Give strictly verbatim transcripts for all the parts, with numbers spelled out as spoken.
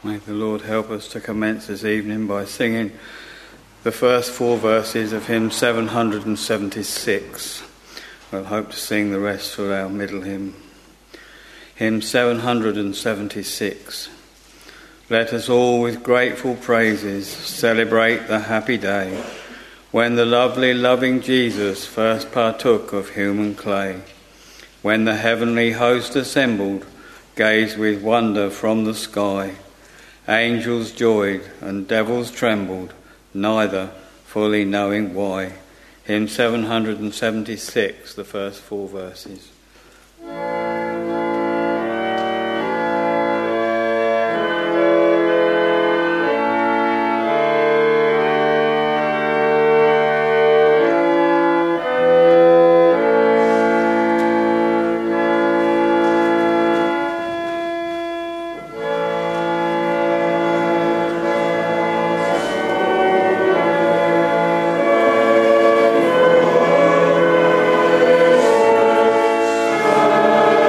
May the Lord help us to commence this evening by singing the first four verses of hymn seven hundred seventy-six. We'll hope to sing the rest for our middle hymn. Hymn seven hundred seventy-six. Let us all with grateful praises celebrate the happy day when the lovely, loving Jesus first partook of human clay. When the heavenly host assembled, gazed with wonder from the sky. Angels joyed and devils trembled, neither fully knowing why. Hymn seven hundred seventy-six, the first four verses. Oh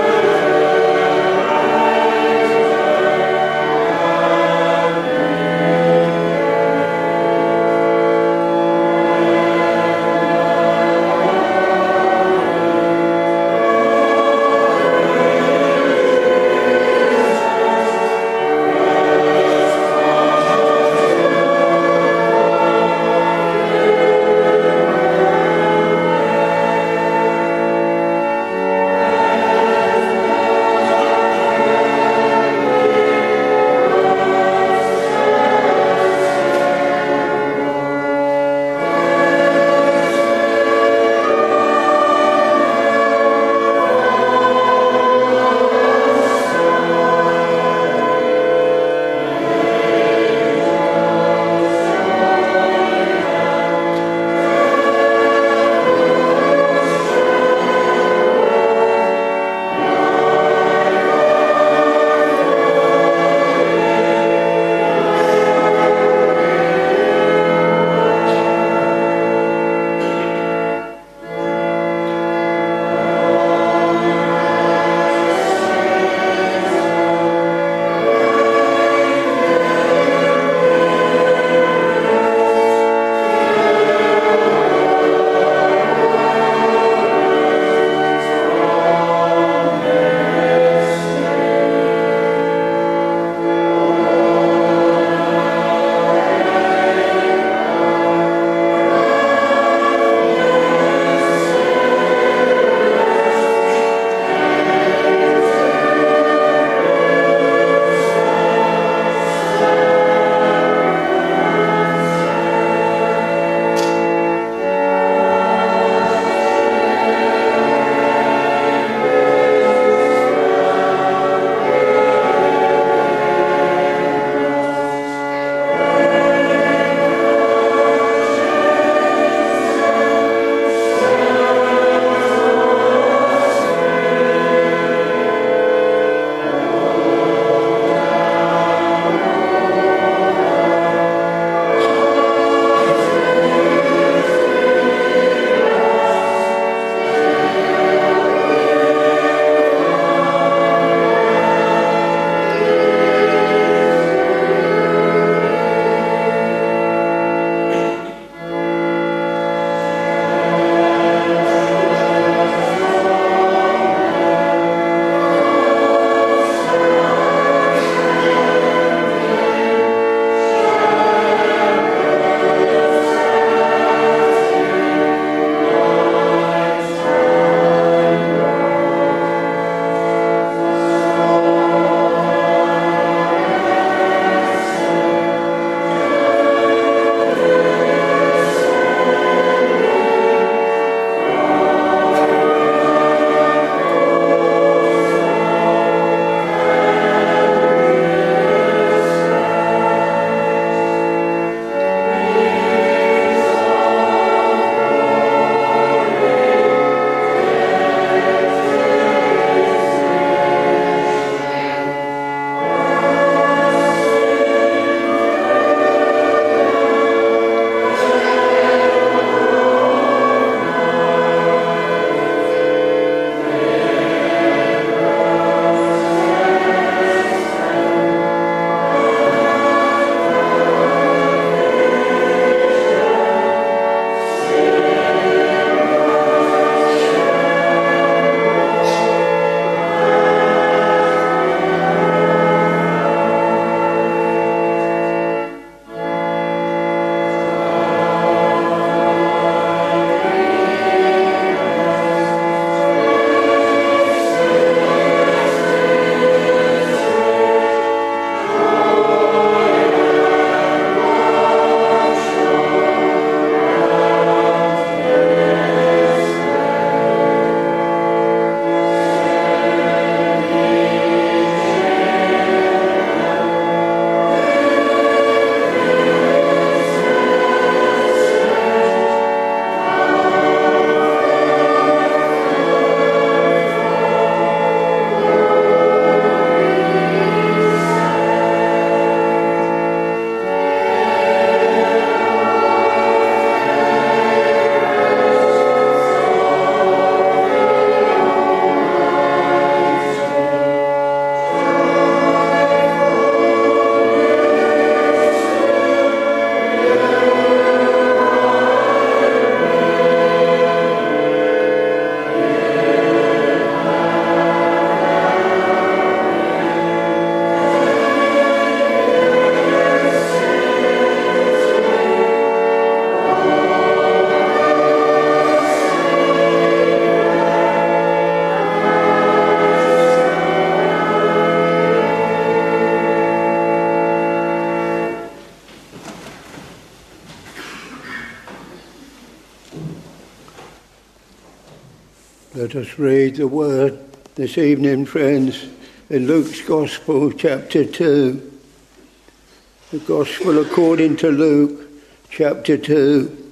Let us read the word this evening, friends, in Luke's Gospel, chapter two. The Gospel according to Luke, chapter two.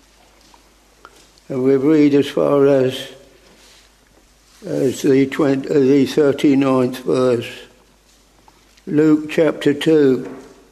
And we read as far as, as the, twenty, uh, the thirty-ninth verse. Luke chapter two.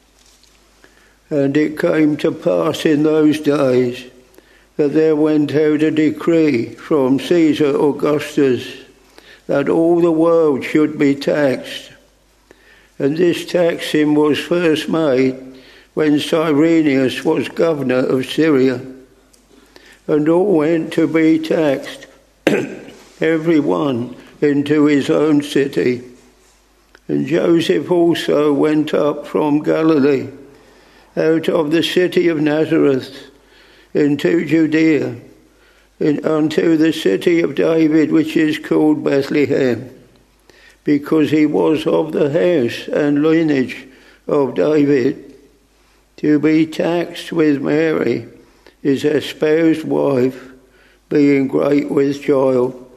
And it came to pass in those days that there went out a decree from Caesar Augustus that all the world should be taxed. And this taxing was first made when Cyrenius was governor of Syria. And all went to be taxed, every one into his own city. And Joseph also went up from Galilee, out of the city of Nazareth, into Judea, in, unto the city of David, which is called Bethlehem, because he was of the house and lineage of David, to be taxed with Mary, his espoused wife, being great with child.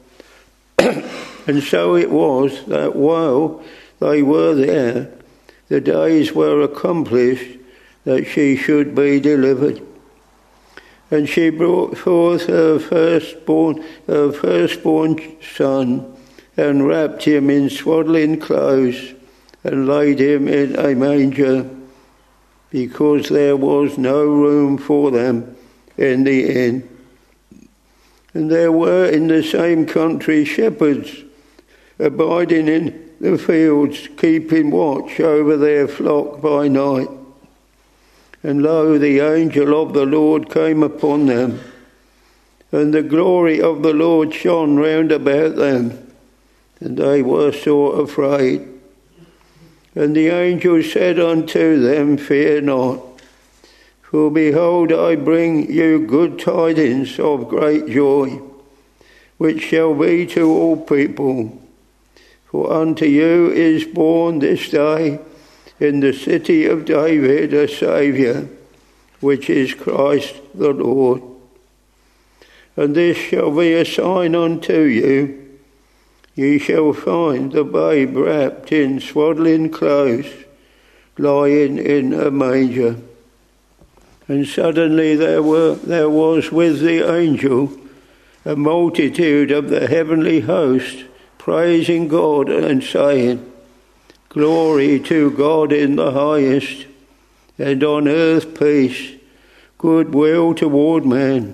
And so it was that while they were there, the days were accomplished that she should be delivered. And she brought forth her firstborn, her firstborn son, and wrapped him in swaddling clothes, and laid him in a manger, because there was no room for them in the inn. And there were in the same country shepherds abiding in the fields, keeping watch over their flock by night. And lo, the angel of the Lord came upon them, and the glory of the Lord shone round about them, and they were sore afraid. And the angel said unto them, Fear not, for behold, I bring you good tidings of great joy, which shall be to all people. For unto you is born this day in the city of David a Saviour, which is Christ the Lord. And this shall be a sign unto you: ye shall find the babe wrapped in swaddling clothes, lying in a manger. And suddenly there were there was with the angel a multitude of the heavenly host, praising God and saying, Glory to God in the highest, and on earth peace, goodwill toward man.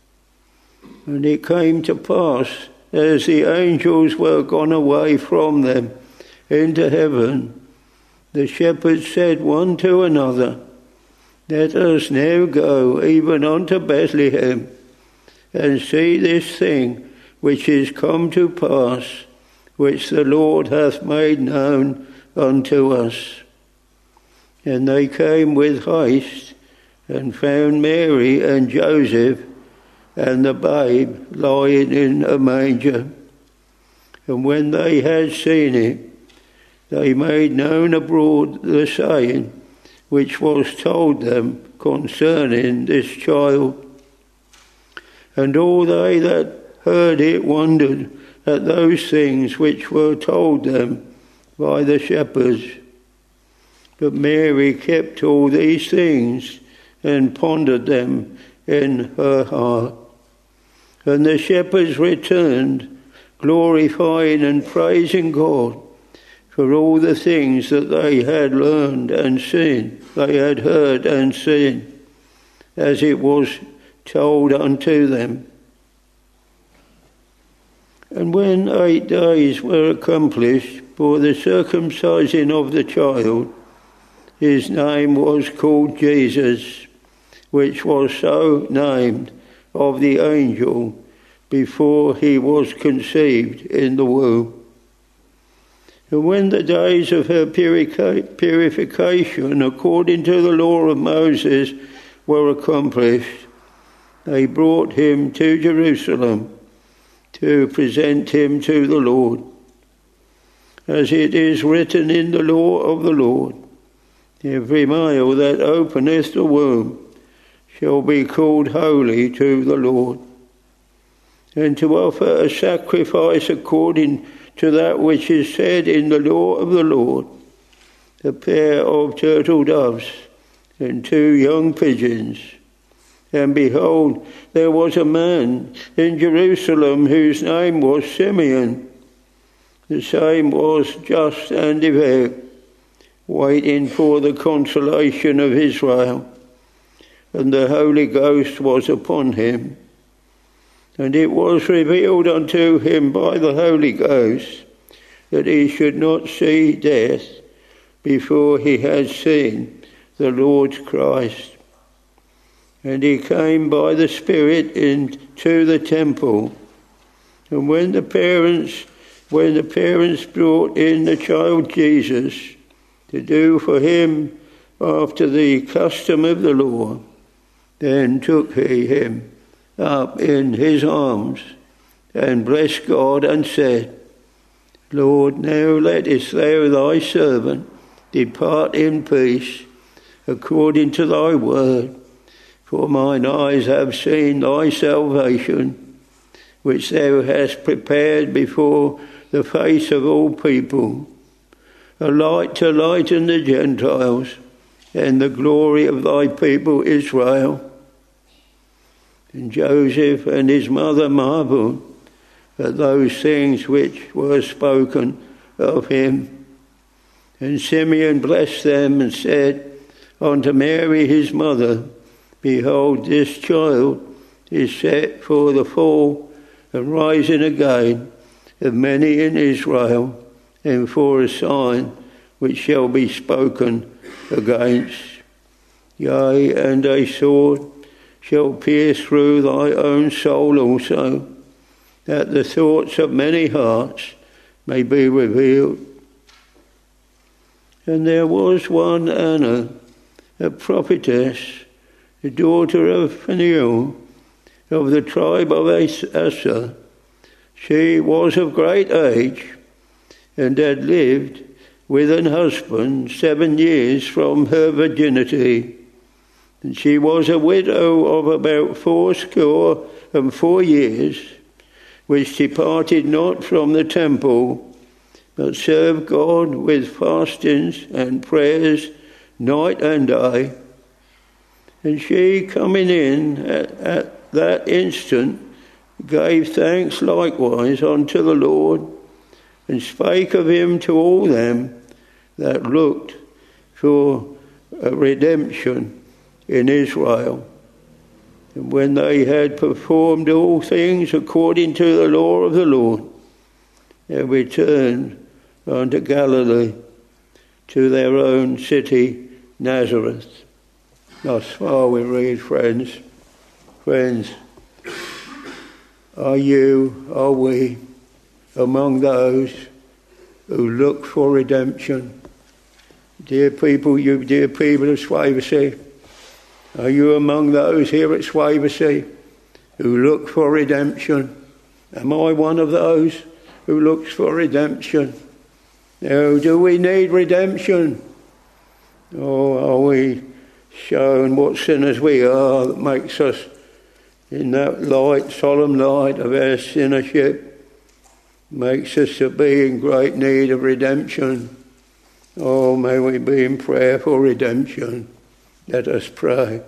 And it came to pass, as the angels were gone away from them into heaven, the shepherds said one to another, Let us now go even unto Bethlehem, and see this thing which is come to pass, which the Lord hath made known unto us. And they came with haste, and found Mary and Joseph, and the babe lying in a manger. And when they had seen it, they made known abroad the saying which was told them concerning this child. And all they that heard it wondered at those things which were told them by the shepherds. But Mary kept all these things and pondered them in her heart. And the shepherds returned, glorifying and praising God for all the things that they had learned and seen, they had heard and seen, as it was told unto them. And when eight days were accomplished for the circumcision of the child, his name was called Jesus, which was so named of the angel before he was conceived in the womb. And when the days of her purification, according to the law of Moses, were accomplished, they brought him to Jerusalem to present him to the Lord. As it is written in the law of the Lord, every male that openeth the womb shall be called holy to the Lord, and to offer a sacrifice according to that which is said in the law of the Lord, a pair of turtle doves and two young pigeons. And behold, there was a man in Jerusalem whose name was Simeon. The same was just and devout, waiting for the consolation of Israel. And the Holy Ghost was upon him. And it was revealed unto him by the Holy Ghost that he should not see death before he had seen the Lord Christ. And he came by the Spirit into the temple. And when the parents, when the parents brought in the child Jesus to do for him after the custom of the law, then took he him up in his arms, and blessed God, and said, Lord, now lettest thou thy servant depart in peace, according to thy word. For mine eyes have seen thy salvation, which thou hast prepared before the face of all people, a light to lighten the Gentiles, and the glory of thy people Israel. And Joseph and his mother marveled at those things which were spoken of him. And Simeon blessed them and said unto Mary his mother, Behold, this child is set for the fall and rising again of many in Israel, and for a sign which shall be spoken against. Yea, and a sword shall pierce through thy own soul also, that the thoughts of many hearts may be revealed. And there was one Anna, a prophetess, the daughter of Phanuel, of the tribe of Asher. She was of great age, and had lived with an husband seven years from her virginity. And she was a widow of about fourscore and four years, which departed not from the temple, but served God with fastings and prayers night and day. And she, coming in at, at that instant, gave thanks likewise unto the Lord, and spake of him to all them that looked for a redemption in Israel. And when they had performed all things according to the law of the Lord, they returned unto Galilee, to their own city, Nazareth. Thus far we read, friends. Friends, are you, are we, among those who look for redemption? Dear people, you dear people of Swavesey, are you among those here at Swavesey who look for redemption? Am I one of those who looks for redemption? Now, do we need redemption? Or are we shown what sinners we are that makes us, in that light, solemn light of our sinnership, makes us to be in great need of redemption? Oh, may we be in prayer for redemption. Let us pray.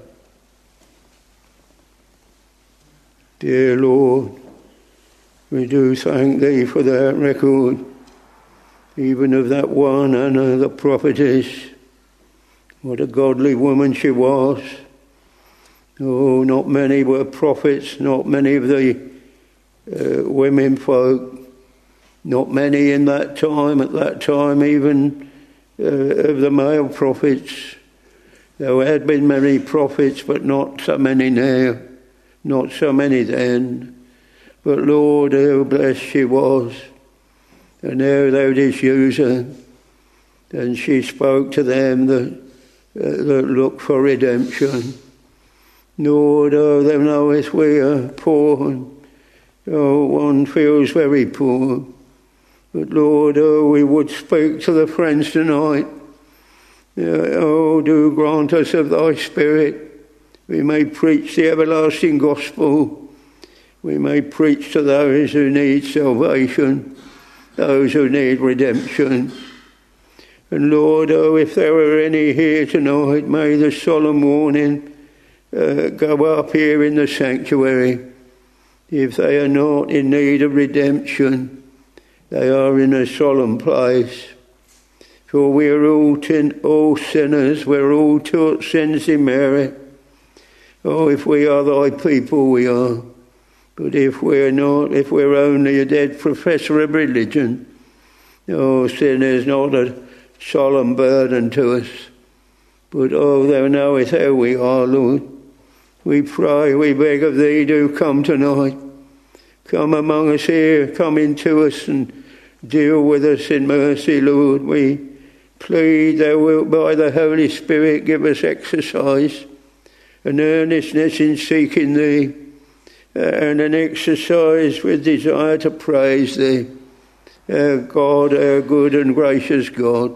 Dear Lord, we do thank thee for that record, even of that one Anna, the prophetess. What a godly woman she was. Oh, not many were prophets, not many of the uh, women folk, not many in that time, at that time even uh, of the male prophets. There had been many prophets, but not so many now, not so many then. But Lord, how blessed she was, and how thou didst use her. And she spoke to them that, uh, that look for redemption. Lord, oh, thou knowest we are poor, and oh, one feels very poor. But Lord, oh, we would speak to the friends tonight. Oh, do grant us of thy Spirit, we may preach the everlasting gospel. we may preach to those who need salvation, those who need redemption. And Lord, oh, if there are any here tonight, may the solemn warning uh, go up here in the sanctuary. If they are not in need of redemption, they are in a solemn place. For we are all, tin- all sinners, we're all taught sins in merit. Oh, if we are thy people, we are. But if we're not, if we're only a dead professor of religion, oh, sin is not a solemn burden to us. But oh, thou knowest how we are, Lord. We pray, we beg of thee, do come tonight. Come among us here, come into us and deal with us in mercy, Lord. We plead thou wilt by the Holy Spirit give us exercise, an earnestness in seeking thee, and an exercise with desire to praise thee, our God, our good and gracious God.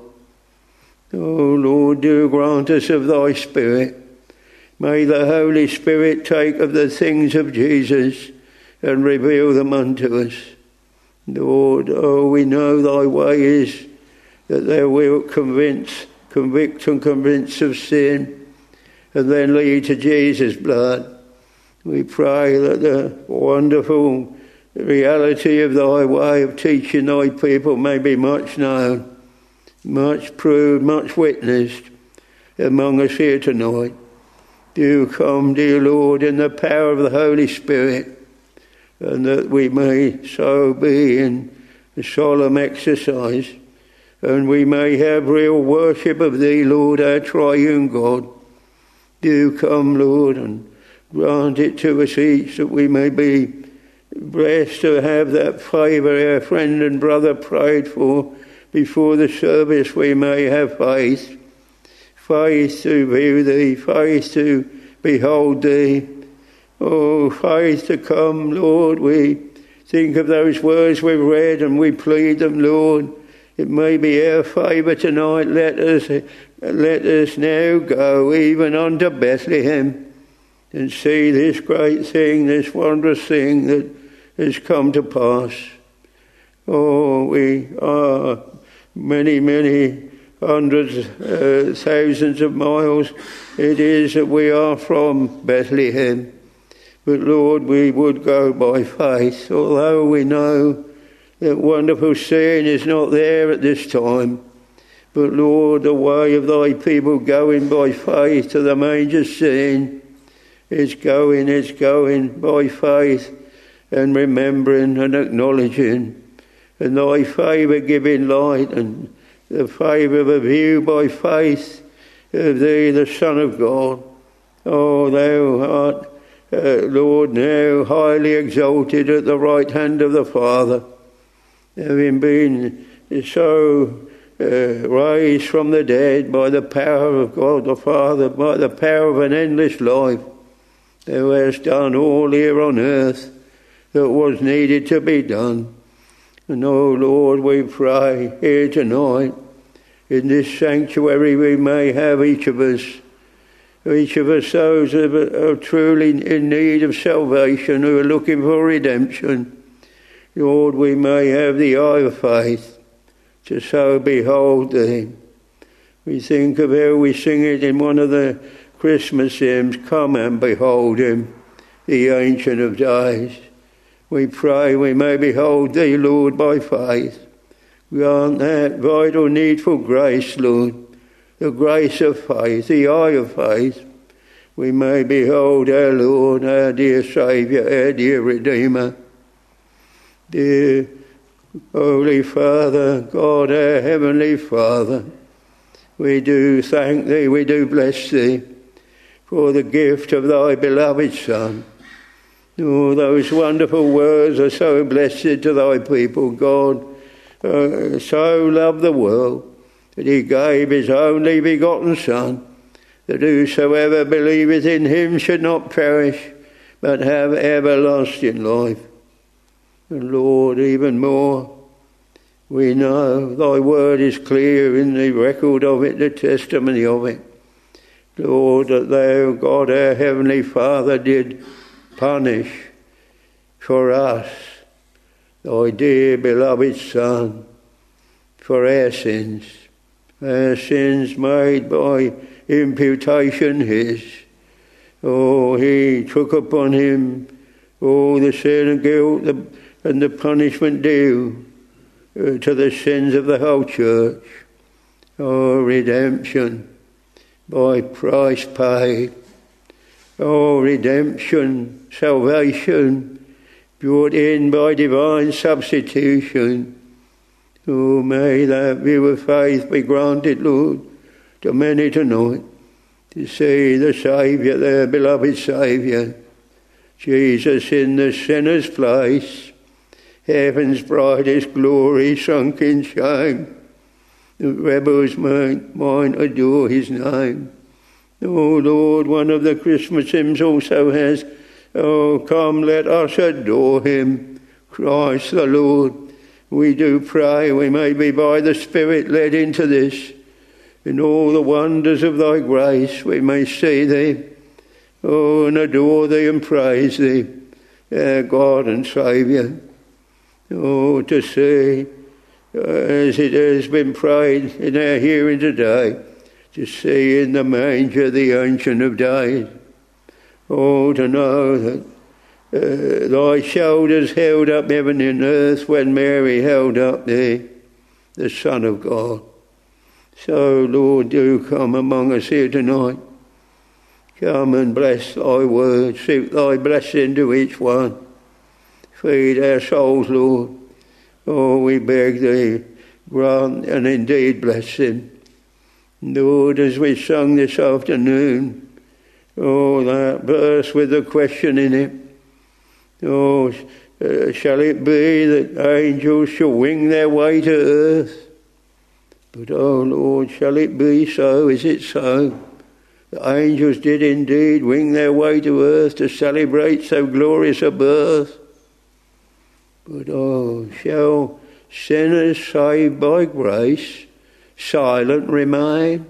Oh Lord, do grant us of thy Spirit. May the Holy Spirit take of the things of Jesus and reveal them unto us. Lord, oh, we know thy way is that thou wilt convince, convict and convince of sin, and then lead to Jesus' blood. We pray that the wonderful reality of thy way of teaching thy people may be much known, much proved, much witnessed among us here tonight. Do come, dear Lord, in the power of the Holy Spirit, and that we may so be in the solemn exercise, and we may have real worship of thee, Lord, our triune God. Do come, Lord, and grant it to us each, that we may be blessed to have that favour our friend and brother prayed for before the service. We may have faith, faith to view thee, faith to behold thee. Oh, faith to come, Lord. We think of those words we've read and we plead them, Lord. It may be our favour tonight. Let us, let us now go even unto Bethlehem and see this great thing, this wondrous thing that has come to pass. Oh, we are many, many hundreds, uh, thousands of miles it is that we are from Bethlehem. But Lord, we would go by faith, although we know that wonderful scene is not there at this time. But Lord, the way of thy people going by faith to the manger scene, it's going, it's going by faith and remembering and acknowledging, and thy favour giving light, and the favour of a view by faith of thee, the Son of God. Oh, thou art, uh, Lord, now highly exalted at the right hand of the Father, having been so uh, raised from the dead by the power of God the Father, by the power of an endless life. Thou hast done all here on earth that was needed to be done. And oh Lord, we pray here tonight, in this sanctuary, we may have each of us, each of us those who are truly in need of salvation, who are looking for redemption. Lord, we may have the eye of faith to so behold thee. We think of how we sing it in one of the Christmas hymns, come and behold him, the Ancient of Days. We pray we may behold thee, Lord, by faith. Grant that vital needful grace, Lord, the grace of faith, the eye of faith. We may behold our Lord, our dear Saviour, our dear Redeemer. Dear Holy Father, God, our Heavenly Father, we do thank thee, we do bless thee for the gift of thy beloved Son. Oh, those wonderful words are so blessed to thy people. God uh, so loved the world that he gave his only begotten Son, that whosoever believeth in him should not perish, but have everlasting life. And Lord, even more, we know thy word is clear in the record of it, the testimony of it. Lord, that thou, God, our Heavenly Father, did punish for us, thy dear beloved Son, for our sins, our sins made by imputation his. Oh, he took upon him all the sin and guilt and the punishment due uh, to the sins of the whole church. Oh, redemption by price paid. Oh, redemption, salvation brought in by divine substitution. Oh, may that view of faith be granted, Lord, to many tonight, to see the Saviour, their beloved Saviour, Jesus in the sinner's place, heaven's brightest glory sunk in shame. The rebels might, might adore his name. Oh Lord, one of the Christmas hymns also has, oh, come let us adore him, Christ the Lord. We do pray we may be by the Spirit led into this. In all the wonders of thy grace we may see thee, oh, and adore thee and praise thee, our God and Saviour. Oh, to see, uh, as it has been prayed in our hearing today, to see in the manger the Ancient of Days. Oh, to know that uh, thy shoulders held up heaven and earth when Mary held up thee, the Son of God. So, Lord, do come among us here tonight. Come and bless thy word. Suit thy blessing to each one. Feed our souls, Lord. Oh, we beg thee, grant and indeed blessing. Lord, as we sung this afternoon, oh, that verse with the question in it, oh, uh, shall it be that angels shall wing their way to earth? But, oh, Lord, shall it be so? Is it so? The angels did indeed wing their way to earth to celebrate so glorious a birth. But, oh, shall sinners saved by grace silent remain?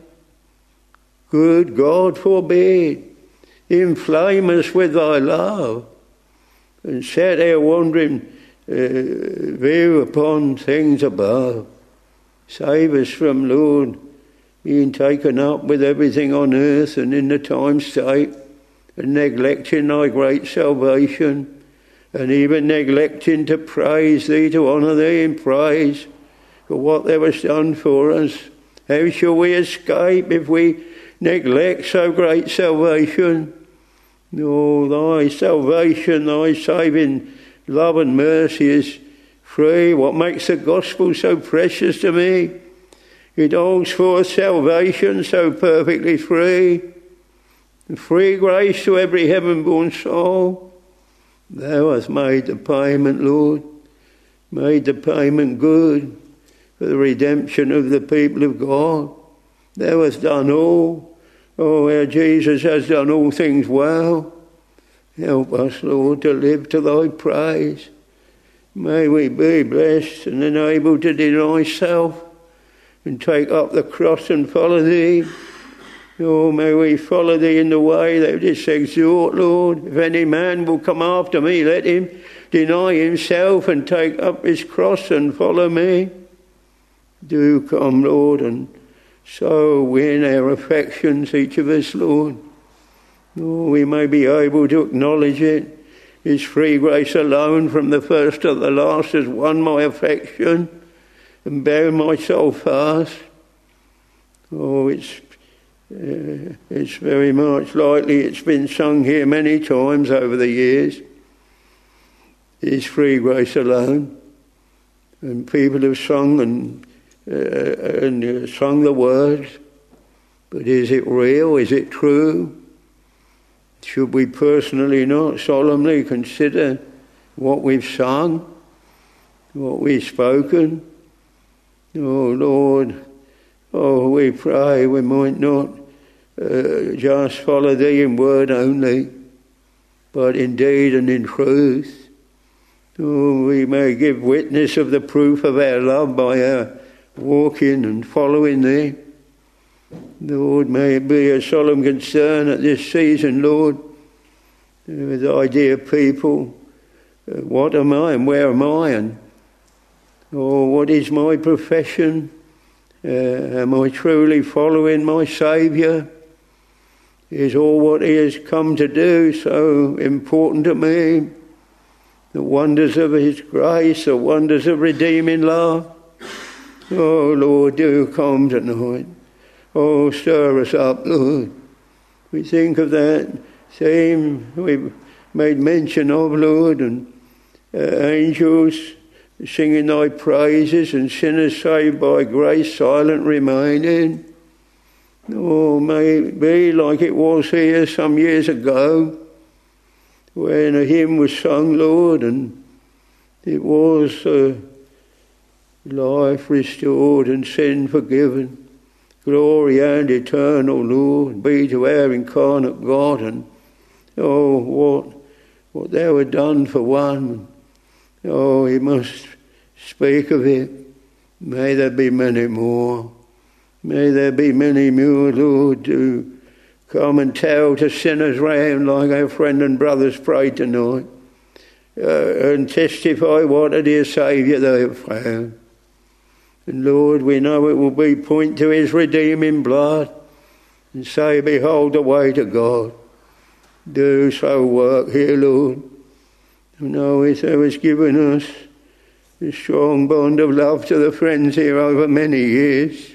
Good God forbid. Inflame us with thy love and set our wandering uh, view upon things above. Save us from, Lord, being taken up with everything on earth and in the time state, and neglecting thy great salvation, and even neglecting to praise thee, to honour thee in praise for what thou hast done for us. How shall we escape if we neglect so great salvation? Oh, thy salvation, thy saving love and mercy is free. What makes the gospel so precious to me? It holds forth salvation so perfectly free, and free grace to every heaven-born soul. Thou hast made the payment, Lord, made the payment good for the redemption of the people of God. Thou hast done all. Oh, our Jesus has done all things well. Help us, Lord, to live to thy praise. May we be blessed and enabled to deny self and take up the cross and follow thee. Oh, may we follow thee in the way thou didst exhort, Lord. If any man will come after me, let him deny himself and take up his cross and follow me. Do come, Lord, and so win our affections, each of us, Lord. Oh, we may be able to acknowledge it. His free grace alone from the first to the last has won my affection and bound my soul fast. Oh, it's uh, it's very much likely it's been sung here many times over the years. His free grace alone. And people have sung and, uh, and uh, sung the words. But is it real? Is it true? Should we personally not solemnly consider what we've sung, what we've spoken? Oh, Lord, oh, we pray we might not uh, just follow thee in word only, but in deed and in truth. Oh, we may give witness of the proof of our love by our walking and following thee. Lord, may it be a solemn concern at this season, Lord, with thy dear people uh, what am I and where am I, and or what is my profession? Uh, am I truly following my Saviour? Is all what he has come to do so important to me? The wonders of his grace, the wonders of redeeming love. Oh, Lord, do come tonight. Oh, stir us up, Lord. We think of that theme we made mention of, Lord, and uh, angels singing thy praises and sinners saved by grace, silent remaining. Oh, may it be like it was here some years ago when a hymn was sung, Lord, and it was uh, life restored and sin forgiven. Glory and eternal, Lord, be to our incarnate God. And oh, what what thou hast done for one. Oh, he must speak of it. May there be many more. May there be many more, Lord, to come and tell to sinners round like our friend and brothers prayed tonight, uh, and testify what a dear Saviour they have found. And Lord, we know it will be point to his redeeming blood and say, behold the way to God. Do so work here, Lord. You know, as thou hast given us a strong bond of love to the friends here over many years.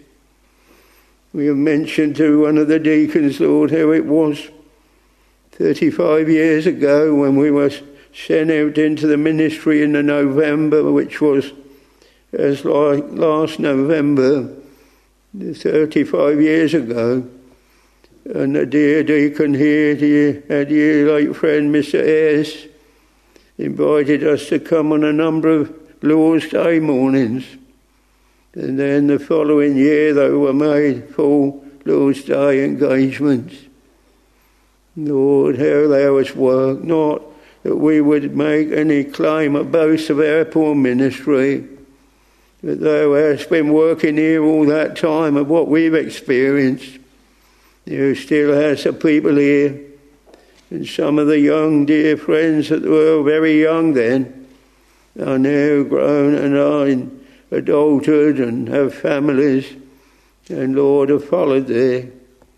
We have mentioned to one of the deacons, Lord, how it was thirty-five years ago when we were sent out into the ministry in the November, which was as like last November, thirty-five years ago. And the dear deacon here, dear, our dear late friend Mister Ayres, invited us to come on a number of Lord's Day mornings. And then the following year they were made full Lord's Day engagements. Lord, how thou hast worked, not that we would make any claim or boast of our poor ministry, but thou hast been working here all that time of what we've experienced. You still has the people here, and some of the young dear friends that were very young then are now grown and are in adulthood and have families, and Lord have followed there.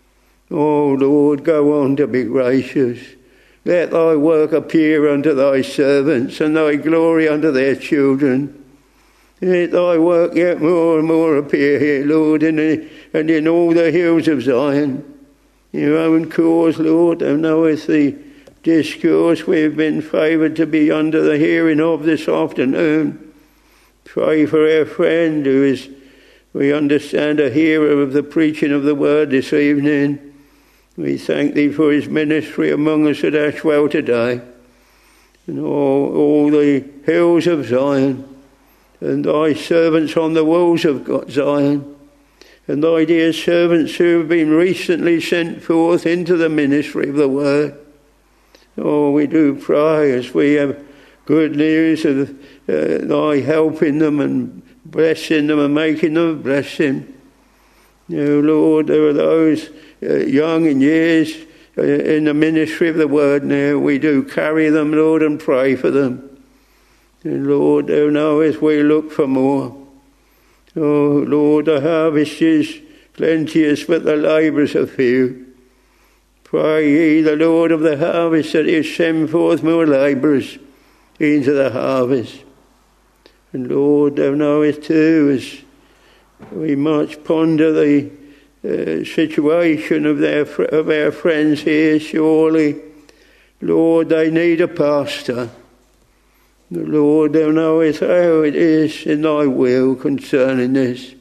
Oh Lord, go on to be gracious. Let thy work appear unto thy servants, and thy glory unto their children. Let thy work yet more and more appear here, Lord, in the, and in all the hills of Zion. Your own cause, Lord, thou knowest the discourse we have been favoured to be under the hearing of this afternoon. Pray for our friend who is, we understand, a hearer of the preaching of the word this evening. We thank thee for his ministry among us at Ashwell today, and all, all the hills of Zion, and thy servants on the walls of Zion, and thy dear servants who have been recently sent forth into the ministry of the word. Oh, we do pray as we have good news of uh, thy helping them and blessing them and making them a blessing. You know, Lord, there are those uh, young in years uh, in the ministry of the word now. We do carry them, Lord, and pray for them. And Lord, thou knowest we look for more. Oh, Lord, the harvest is plenteous, but the labourers are few. Pray ye the Lord of the harvest that he send forth more labourers into the harvest. And Lord, thou knowest too, as we much ponder the uh, situation of, their, of our friends here, surely, Lord, they need a pastor. Lord, thou knowest how it is in thy will concerning this.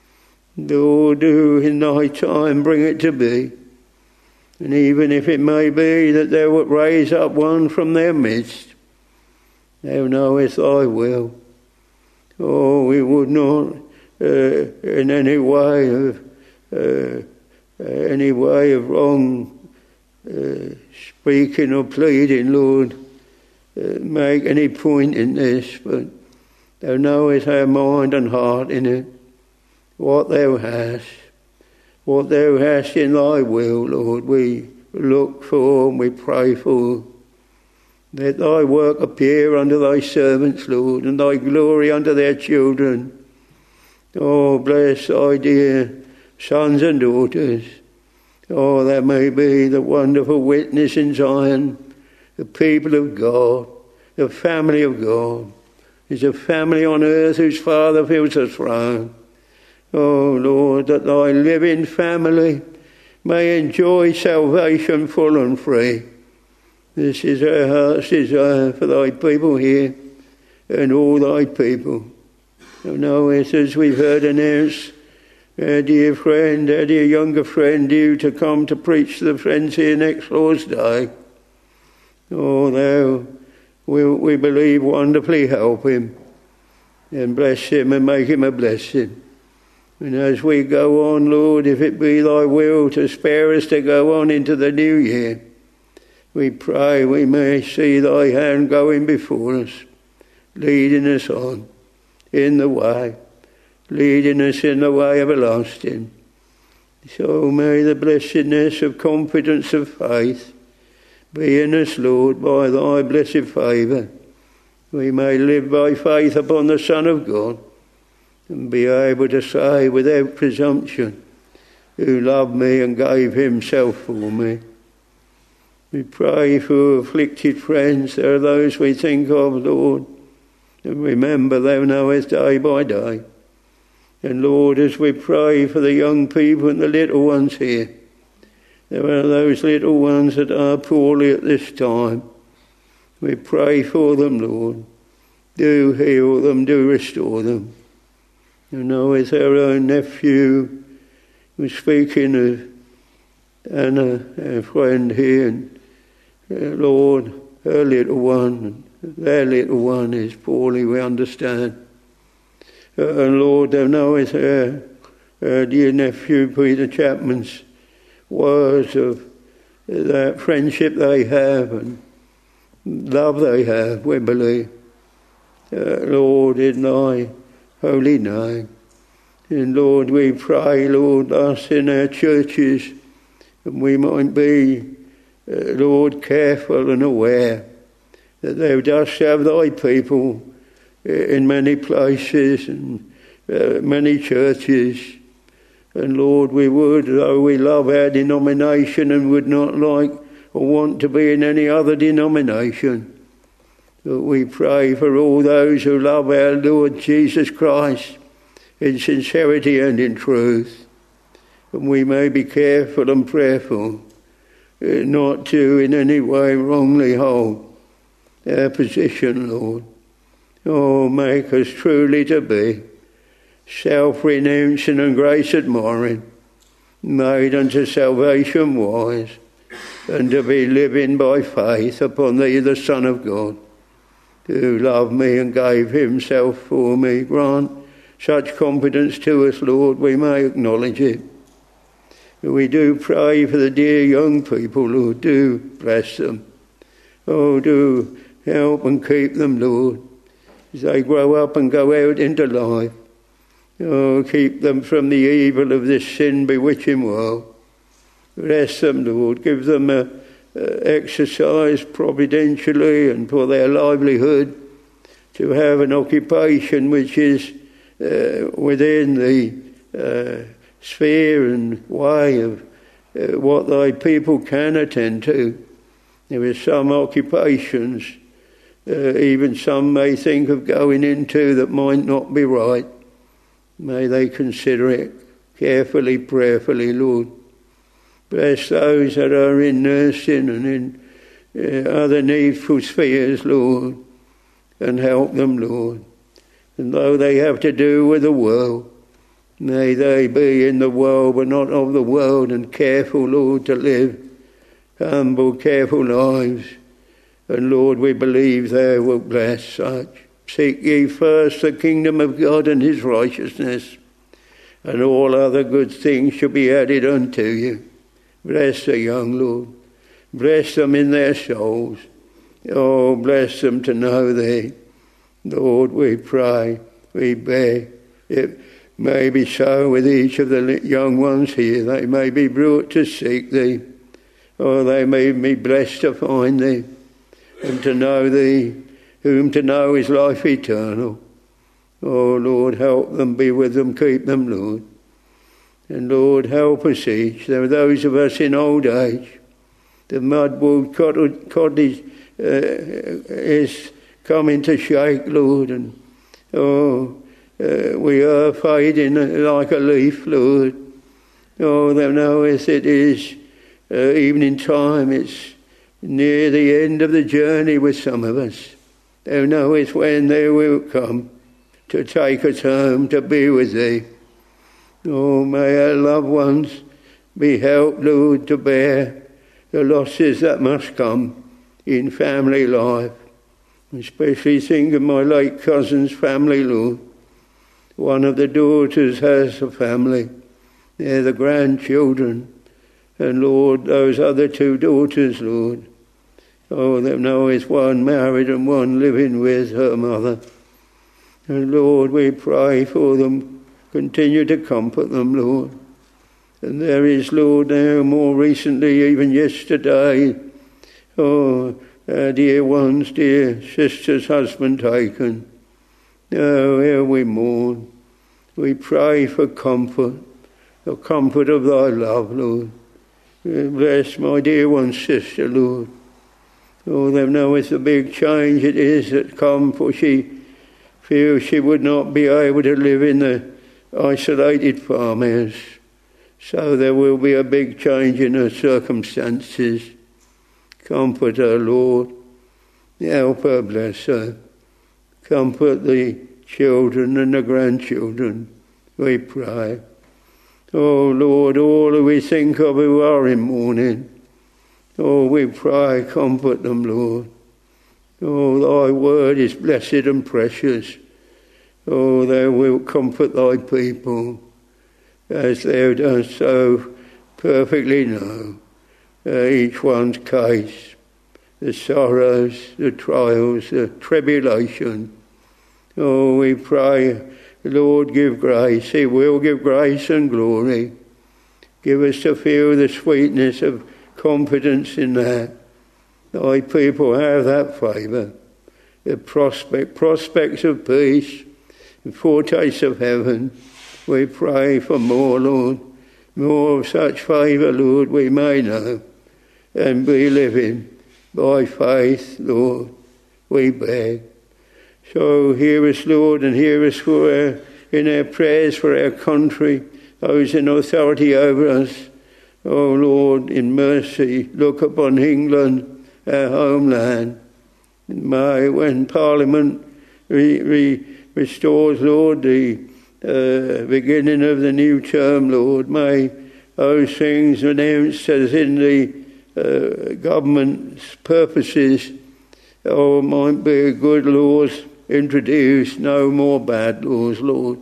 Lord, do in thy time bring it to be. And even if it may be that thou wilt raise up one from their midst, thou knowest thy will. Oh, we would not uh, in any way of uh, any way of wrong uh, speaking or pleading, Lord, uh, make any point in this, but thou knowest our mind and heart in it, what thou hast, what thou hast in thy will, Lord, we look for and we pray for. Let thy work appear unto thy servants, Lord, and thy glory unto their children. Oh, bless thy dear sons and daughters. Oh, that may be the wonderful witness in Zion, the people of God, the family of God. It's a family on earth whose Father fills the throne. Oh, Lord, that thy living family may enjoy salvation full and free. This is our heart's desire for thy people here and all thy people. And now, as we've heard announced, our dear friend, our dear younger friend, due to come to preach to the friends here next Lord's Day. Oh, thou, we, we believe, wonderfully help him and bless him and make him a blessing. And as we go on, Lord, if it be thy will to spare us to go on into the new year, we pray we may see thy hand going before us, leading us on in the way, leading us in the way everlasting. So may the blessedness of confidence of faith be in us, Lord, by thy blessed favour. We may live by faith upon the Son of God and be able to say without presumption, who loved me and gave himself for me. We pray for afflicted friends. There are those we think of, Lord, and remember thou knowest day by day. And Lord, as we pray for the young people and the little ones here, there are those little ones that are poorly at this time. We pray for them, Lord. Do heal them, do restore them. You know, as our own nephew was speaking of Anna, our friend here, and uh, Lord, her little one, their little one is poorly, we understand. Uh, and Lord, thou knowest our, our dear nephew Peter Chapman's words of that friendship they have and love they have, we believe. Uh, Lord, in thy holy name. And Lord, we pray, Lord, us in our churches, and we might be, uh, Lord, careful and aware that thou dost have thy people in many places and uh, many churches. And Lord, we would, though we love our denomination and would not like or want to be in any other denomination, that we pray for all those who love our Lord Jesus Christ in sincerity and in truth. And we may be careful and prayerful uh, not to in any way wrongly hold our position, Lord. Oh, make us truly to be self-renouncing and grace-admiring, made unto salvation wise, and to be living by faith upon thee, the Son of God, who loved me and gave himself for me. Grant such confidence to us, Lord, we may acknowledge it. We do pray for the dear young people, Lord. Do bless them. Oh, do help and keep them, Lord, as they grow up and go out into life. Oh, keep them from the evil of this sin-bewitching world. Bless them, Lord. Give them a, a exercise providentially and for their livelihood to have an occupation which is uh, within the uh, sphere and way of uh, what thy people can attend to. There are some occupations, uh, even some may think of going into, that might not be right. May they consider it carefully, prayerfully, Lord. Bless those that are in nursing and in uh, other needful spheres, Lord, and help them, Lord. And though they have to do with the world, may they be in the world but not of the world, and careful, Lord, to live humble, careful lives. And Lord, we believe thou wilt bless such. Seek ye first the kingdom of God and his righteousness, and all other good things shall be added unto you. Bless the young, Lord. Bless them in their souls. Oh, bless them to know thee. Lord, we pray, we beg, it may be so with each of the young ones here. They may be brought to seek thee. Oh, they may be blessed to find thee. and to know thee, whom to know is life eternal. Oh, Lord, help them, be with them, keep them, Lord. And Lord, help us each. There are those of us in old age. The mud-walled cottage uh, is coming to shake, Lord, and oh, uh, we are fading like a leaf, Lord. Oh, thou knowest it is uh, evening time. It's near the end of the journey with some of us. Thou knowest when they will come to take us home to be with thee. Oh, may our loved ones be helped, Lord, to bear the losses that must come in family life. Especially think of my late cousin's family, Lord. One of the daughters has a family. They're the grandchildren. And Lord, those other two daughters, Lord. Oh, thou knowest one married and one living with her mother. And Lord, we pray for them. Continue to comfort them, Lord. And there is, Lord, now more recently, even yesterday, oh, our dear ones, dear sister's husband taken. Oh, here we mourn. We pray for comfort, the comfort of thy love, Lord. Bless my dear one's sister, Lord. Oh, thou knowest the big change it is that come, for she feels she would not be able to live in the isolated farmhouse. So there will be a big change in her circumstances. Comfort her, Lord. Help her, bless her. Comfort the children and the grandchildren, we pray. Oh, Lord, all who we think of who are in mourning, oh, we pray, comfort them, Lord. Oh, thy word is blessed and precious. Oh, thou wilt comfort thy people, as thou dost so perfectly know uh, each one's case, the sorrows, the trials, the tribulation. Oh, we pray, Lord, give grace. He will give grace and glory. Give us to feel the sweetness of confidence in that. Thy people have that favour, the prospect, prospects of peace, and foretastes of heaven. We pray for more, Lord, more of such favour, Lord, we may know, and be living by faith, Lord, we beg. So hear us, Lord, and hear us for our, in our prayers for our country, those in authority over us. Oh, Lord, in mercy, look upon England, our homeland. May, when Parliament re, re, restores, Lord, the uh, beginning of the new term, Lord, may those things announced as in the uh, government's purposes, oh, might be good laws introduced, no more bad laws, Lord.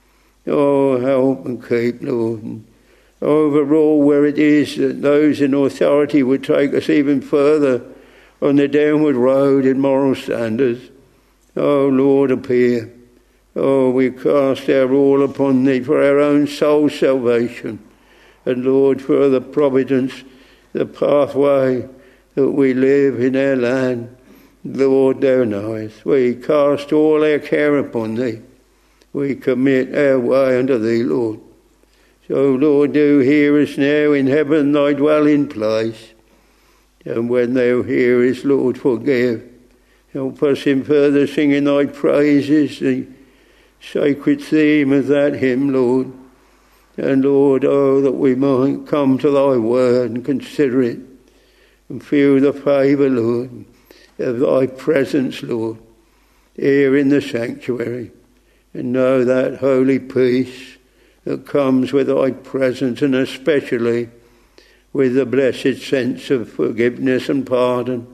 Oh, help and keep, Lord. And overall, where it is that those in authority would take us even further on the downward road in moral standards, oh, Lord, appear. Oh, we cast our all upon thee for our own soul salvation. And, Lord, for the providence, the pathway that we live in our land, Lord, thou knowest. We cast all our care upon thee. We commit our way unto thee, Lord. So, Lord, do hear us now in heaven, thy dwelling place. And when thou hearest, Lord, forgive. Help us in further singing thy praises, the sacred theme of that hymn, Lord. And, Lord, oh, that we might come to thy word and consider it and feel the favour, Lord, of thy presence, Lord, here in the sanctuary, and know that holy peace that comes with thy presence, and especially with the blessed sense of forgiveness and pardon.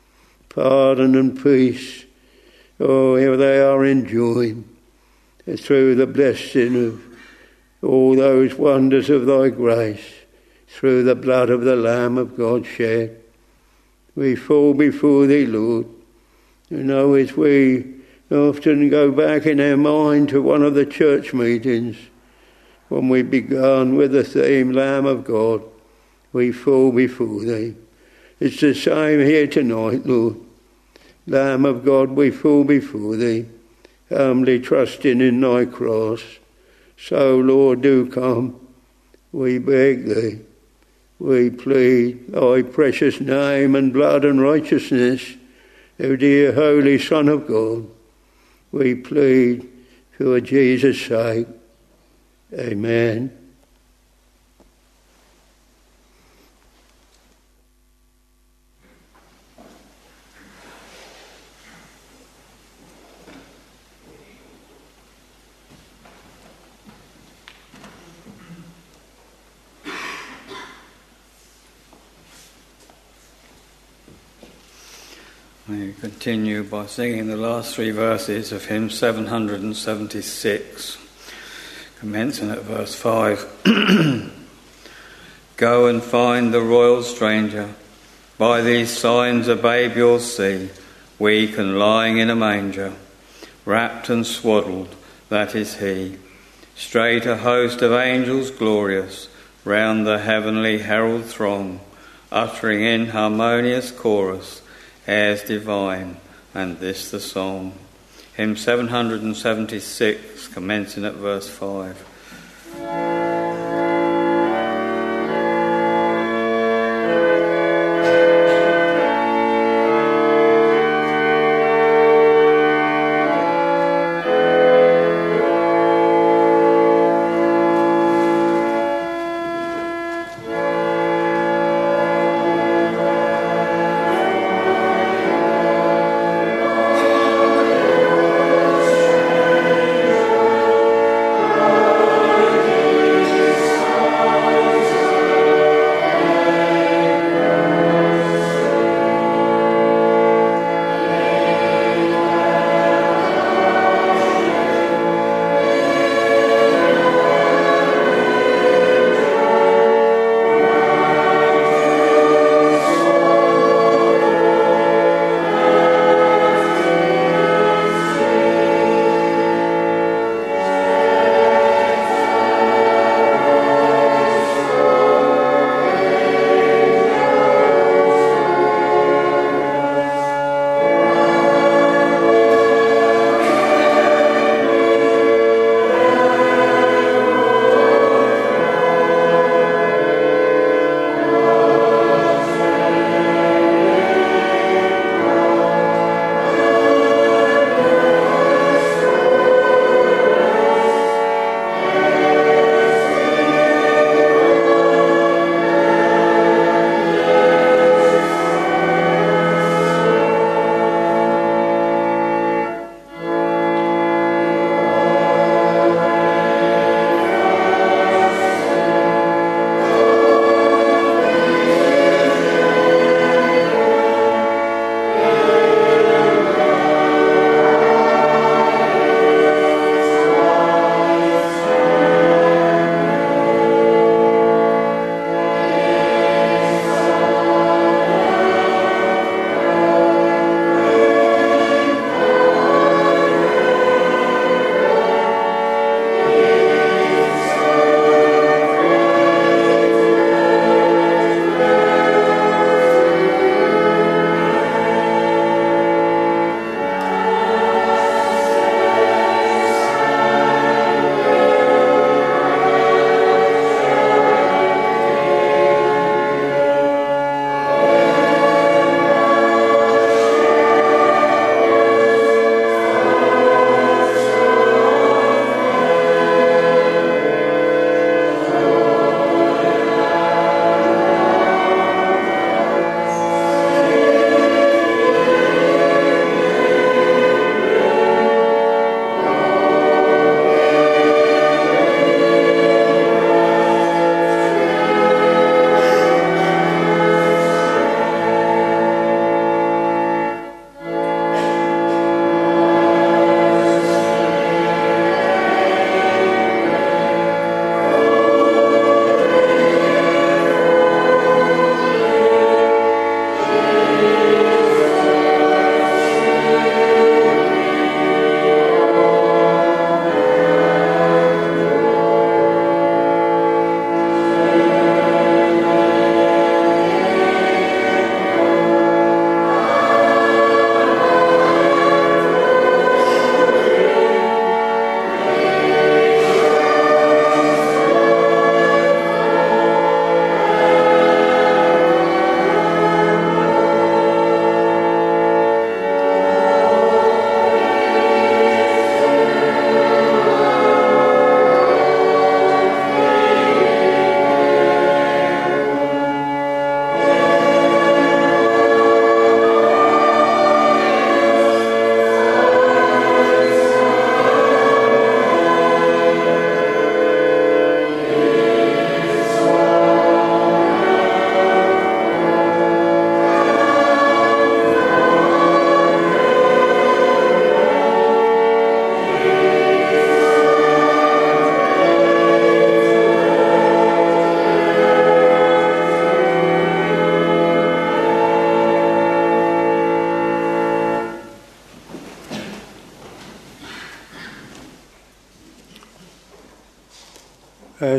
Pardon and peace, oh, here they are enjoying through the blessing of all those wonders of thy grace, through the blood of the Lamb of God shed. We fall before thee, Lord. You know, as we often go back in our mind to one of the church meetings when we began with the theme, Lamb of God, we fall before thee. It's the same here tonight, Lord. Lamb of God, we fall before thee, humbly trusting in thy cross. So, Lord, do come, we beg thee. We plead thy precious name and blood and righteousness, O dear Holy Son of God. We plead for Jesus' sake. Amen. We continue by singing the last three verses of hymn seven hundred seventy-six, commencing at verse five. Go and find the royal stranger, by these signs a babe you'll see, weak and lying in a manger, wrapped and swaddled, that is he. Straight a host of angels glorious, round the heavenly herald throng, uttering in harmonious chorus, airs divine, and this the song. Hymn seven hundred seventy-six, commencing at verse five.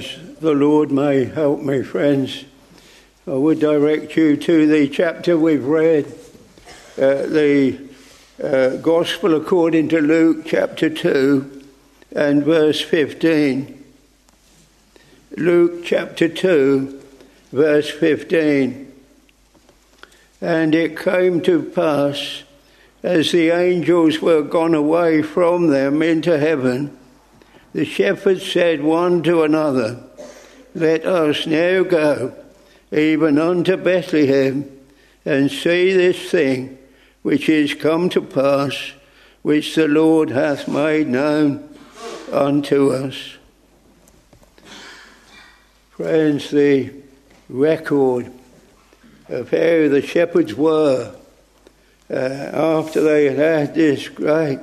As the Lord may help me, friends, I would direct you to the chapter we've read, uh, the uh, Gospel according to Luke, chapter two and verse fifteen. Luke chapter two, verse fifteen. And it came to pass, as the angels were gone away from them into heaven, the shepherds said one to another, Let us now go, even unto Bethlehem, and see this thing which is come to pass, which the Lord hath made known unto us. Friends, the record of how the shepherds were uh, after they had had this great,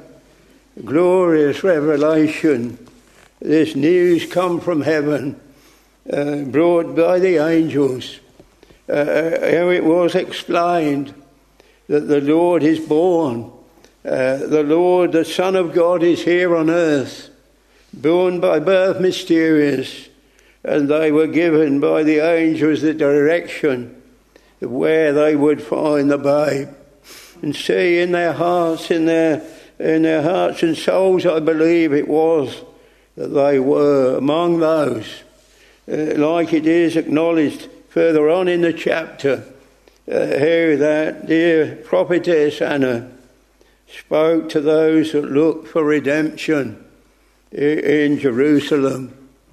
glorious revelation, this news come from heaven, uh, brought by the angels, uh, how it was explained that the Lord is born, uh, the Lord, the Son of God, is here on earth, born by birth mysterious, and they were given by the angels the direction of where they would find the babe. And see in their hearts, in their in their hearts and souls, I believe it was, that they were among those, uh, like it is acknowledged further on in the chapter, uh, how that dear prophetess Anna spoke to those that looked for redemption in Jerusalem.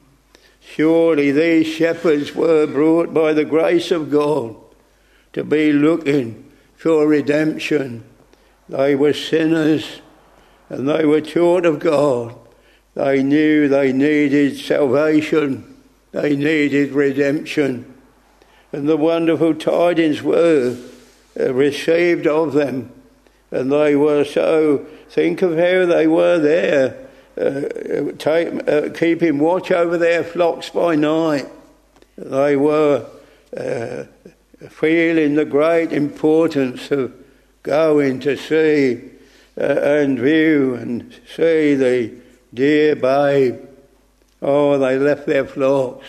Surely these shepherds were brought by the grace of God to be looking for redemption. They were sinners and they were taught of God. They knew they needed salvation. They needed redemption. And the wonderful tidings were uh, received of them. And they were so, think of how they were there, uh, take, uh, keeping watch over their flocks by night. They were uh, feeling the great importance of going to see uh, and view and see the dear babe. Oh, they left their flocks,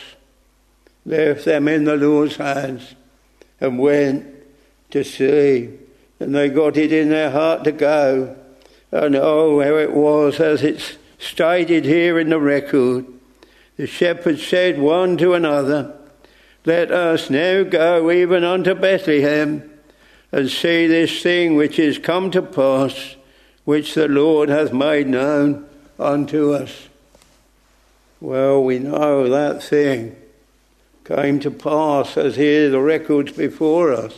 left them in the Lord's hands, and went to see. And they got it in their heart to go. And oh, how it was, as it's stated here in the record. The shepherds said one to another, Let us now go even unto Bethlehem, and see this thing which is come to pass, which the Lord hath made known unto us. Well, we know that thing came to pass, as here the records before us,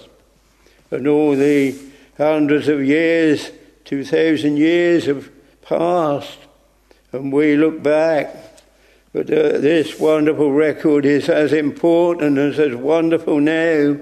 and all the hundreds of years, two thousand years have passed, and we look back, but uh, this wonderful record is as important and as wonderful now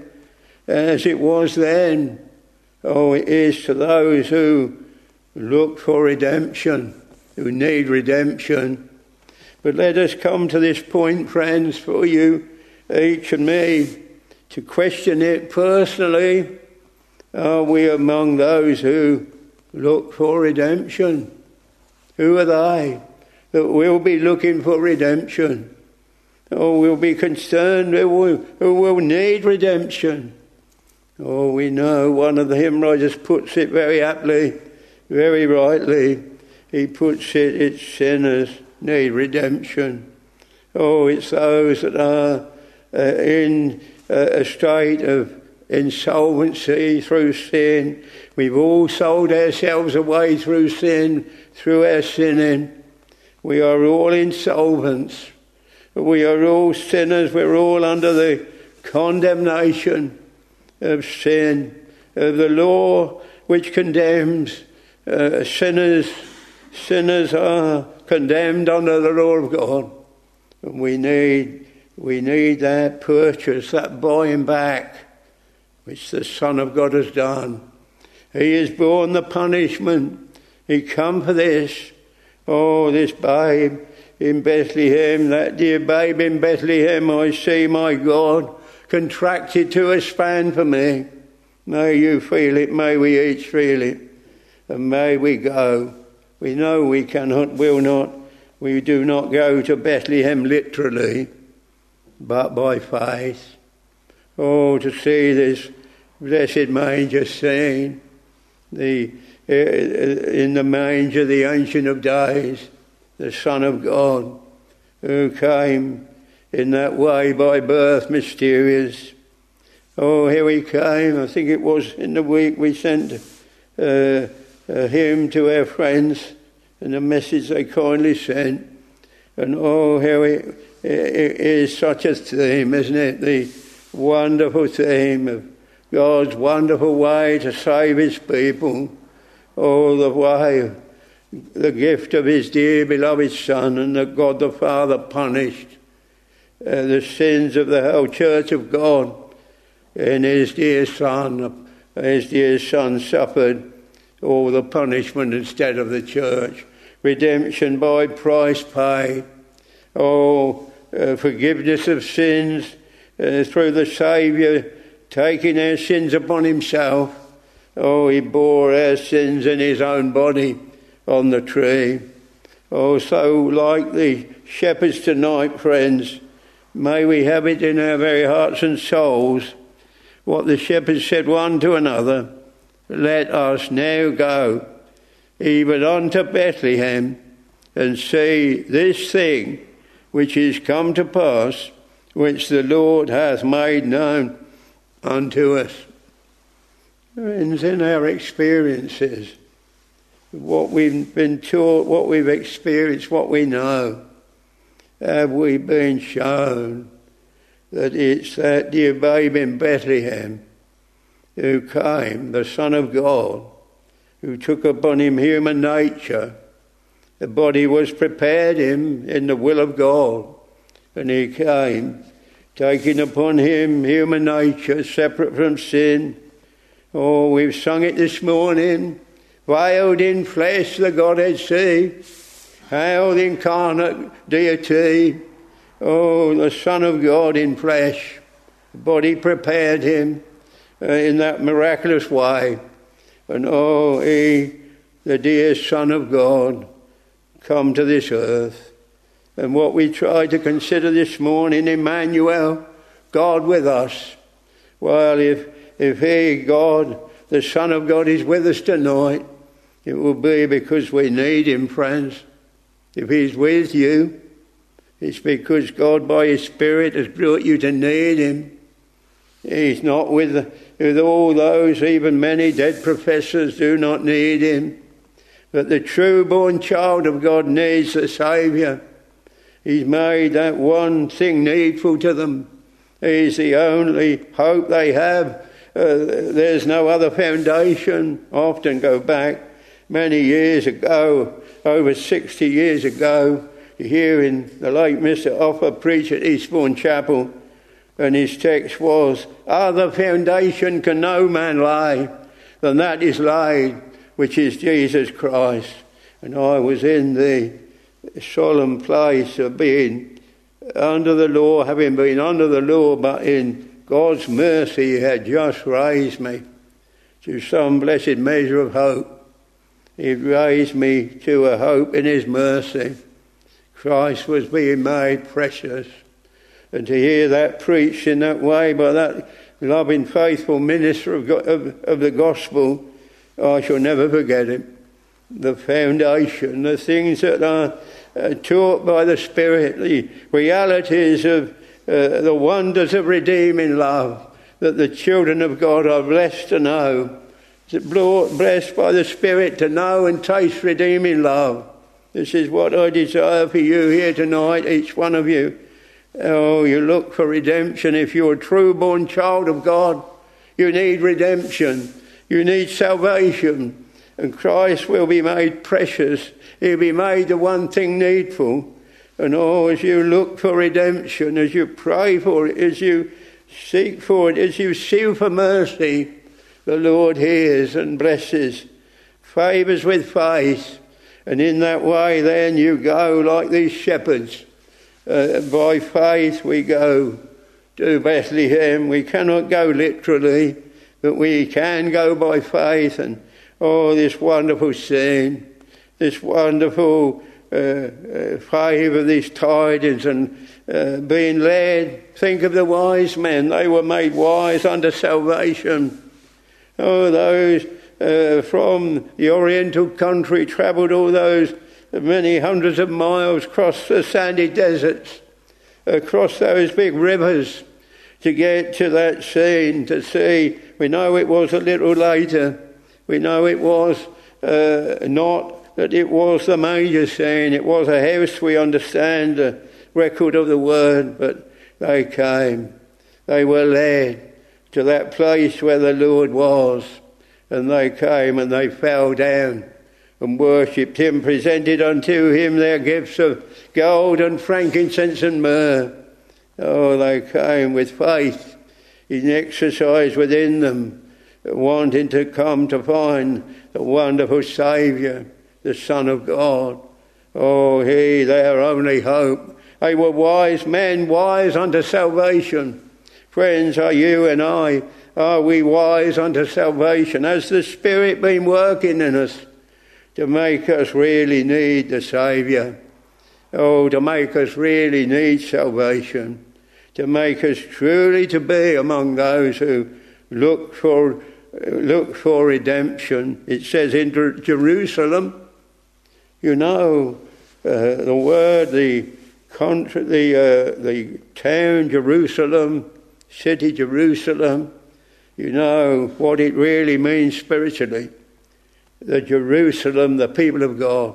as it was then. Oh, it is to those who look for redemption, who need redemption. But let us come to this point, friends, for you, each and me, to question it personally. Are we among those who look for redemption? Who are they that will be looking for redemption? Or will be concerned who will, who will need redemption? Oh, we know one of the hymn writers puts it very aptly, very rightly. He puts it, it's sinners need redemption. Oh, it's those that are uh, in uh, a state of insolvency through sin. We've all sold ourselves away through sin, through our sinning. We are all insolvents. We are all sinners. We're all under the condemnation of sin, of the law which condemns uh, sinners. Sinners are condemned under the law of God. And we need, we need that purchase, that buying back, which the Son of God has done. He has borne the punishment. He come for this. Oh, this babe in Bethlehem, that dear babe in Bethlehem, I see, my God, contracted to a span for me. May you feel it, may we each feel it, and may we go. We know we cannot, will not, we do not go to Bethlehem literally, but by faith. Oh, to see this blessed manger scene, the uh, in the manger, the Ancient of Days, the Son of God, who came in that way by birth mysterious. Oh, here he came. I think it was in the week we sent uh, a hymn to our friends and the message they kindly sent. And oh, here it, it is such a theme, isn't it? The wonderful theme of God's wonderful way to save his people. Oh, the way, the gift of his dear beloved Son, and that God the Father punished uh, the sins of the whole Church of God. And his dear Son, his dear Son suffered all the punishment instead of the church. Redemption by price paid. Oh, uh, forgiveness of sins uh, through the Saviour taking our sins upon himself. Oh, he bore our sins in his own body on the tree. Oh, so like the shepherds tonight, friends, may we have it in our very hearts and souls, what the shepherds said one to another: let us now go even unto Bethlehem and see this thing which is come to pass, which the Lord hath made known unto us. Friends, in our experiences, what we've been taught, what we've experienced, what we know, have we been shown that it's that dear babe in Bethlehem who came, the Son of God, who took upon him human nature. The body was prepared him in the will of God, and he came, taking upon him human nature, separate from sin. Oh, we've sung it this morning. Veiled in flesh the Godhead see, hailed incarnate deity. Oh, the Son of God in flesh. The body prepared him uh, in that miraculous way. And oh, he, the dear Son of God, come to this earth. And what we try to consider this morning, Emmanuel, God with us. Well, if, if he, God, the Son of God, is with us tonight, it will be because we need him, friends. If he's with you, it's because God by his Spirit has brought you to need him. He's not with, with all those, even many dead professors do not need him. But the true-born child of God needs the Saviour. He's made that one thing needful to them. He's the only hope they have. Uh, there's no other foundation. I often go back many years ago, over sixty years ago, hearing the late Mister Offer preach at Eastbourne Chapel, and his text was, other foundation can no man lay than that is laid, which is Jesus Christ. And I was in the solemn place of being under the law, having been under the law, but in God's mercy he had just raised me to some blessed measure of hope. He raised me to a hope in his mercy. Christ was being made precious. And to hear that preached in that way by that loving, faithful minister of, of, of the gospel, I shall never forget him. The foundation, the things that are uh, taught by the Spirit, the realities of uh, the wonders of redeeming love that the children of God are blessed to know. Blessed by the Spirit to know and taste redeeming love. This is what I desire for you here tonight, each one of you. Oh, you look for redemption. If you're a true-born child of God, you need redemption. You need salvation. And Christ will be made precious. He'll be made the one thing needful. And oh, as you look for redemption, as you pray for it, as you seek for it, as you sue for mercy, the Lord hears and blesses, favours with faith. And in that way then you go like these shepherds. Uh, by faith we go to Bethlehem. We cannot go literally, but we can go by faith. And oh, this wonderful scene, this wonderful uh, uh, favour these tidings and uh, being led. Think of the wise men. They were made wise unto salvation. Oh, those uh, from the Oriental country travelled all those many hundreds of miles across the sandy deserts, across those big rivers to get to that scene, to see. We know it was a little later. We know it was uh, not that it was the major scene. It was a house, we understand, the record of the word, but they came. They were led to that place where the Lord was, and they came and they fell down and worshipped him, presented unto him their gifts of gold and frankincense and myrrh. Oh, they came with faith in exercise within them, wanting to come to find the wonderful Saviour, the Son of God. Oh, he, their only hope. They were wise men, wise unto salvation. Friends, are you and I, are we wise unto salvation? Has the Spirit been working in us to make us really need the Saviour? Oh, to make us really need salvation, to make us truly to be among those who look for look for redemption. It says in Jerusalem, you know, uh, the word, the country, the uh, the town Jerusalem, city Jerusalem. You know what it really means spiritually. The Jerusalem, the people of God.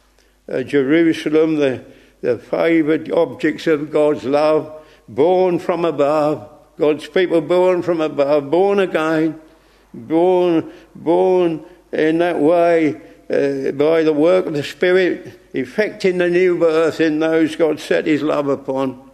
Uh, Jerusalem, the the favoured objects of God's love, born from above. God's people born from above, born again, born born in that way uh, by the work of the Spirit, effecting the new birth in those God set his love upon.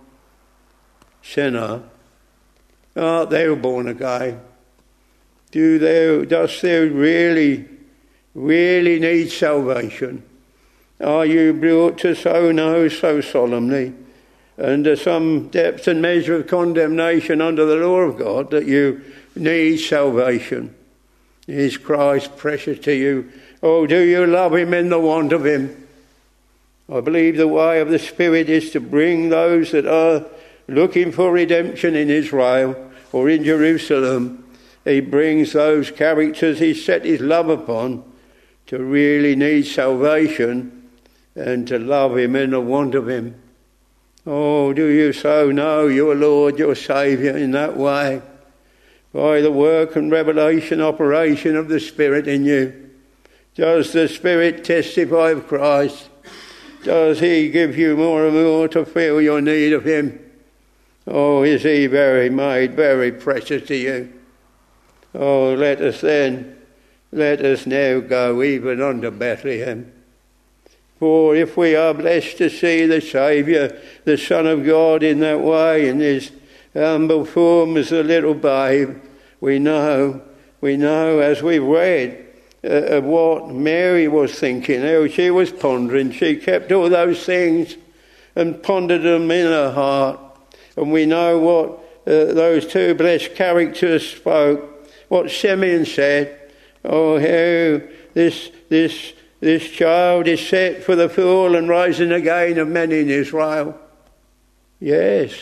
Sinner, art thou born again? Do thou, dost thou really, really need salvation? Are you brought to so know so solemnly, under some depth and measure of condemnation under the law of God, that you need salvation? Is Christ precious to you? Oh, do you love him in the want of him? I believe the way of the Spirit is to bring those that are looking for redemption in Israel or in Jerusalem. He brings those characters he set his love upon to really need salvation and to love him in the want of him. Oh, do you so know your Lord, your Saviour in that way? By the work and revelation operation of the Spirit in you. Does the Spirit testify of Christ? Does he give you more and more to feel your need of him? Oh, is he very made, very precious to you? Oh, let us then, let us now go even unto Bethlehem. For if we are blessed to see the Saviour, the Son of God, in that way, in his humble form as a little babe, we know, we know as we've read uh, of what Mary was thinking, how she was pondering. She kept all those things and pondered them in her heart. And we know what uh, those two blessed characters spoke, what Simeon said. Oh, how this this this child is set for the fall and rising again of many in Israel. Yes,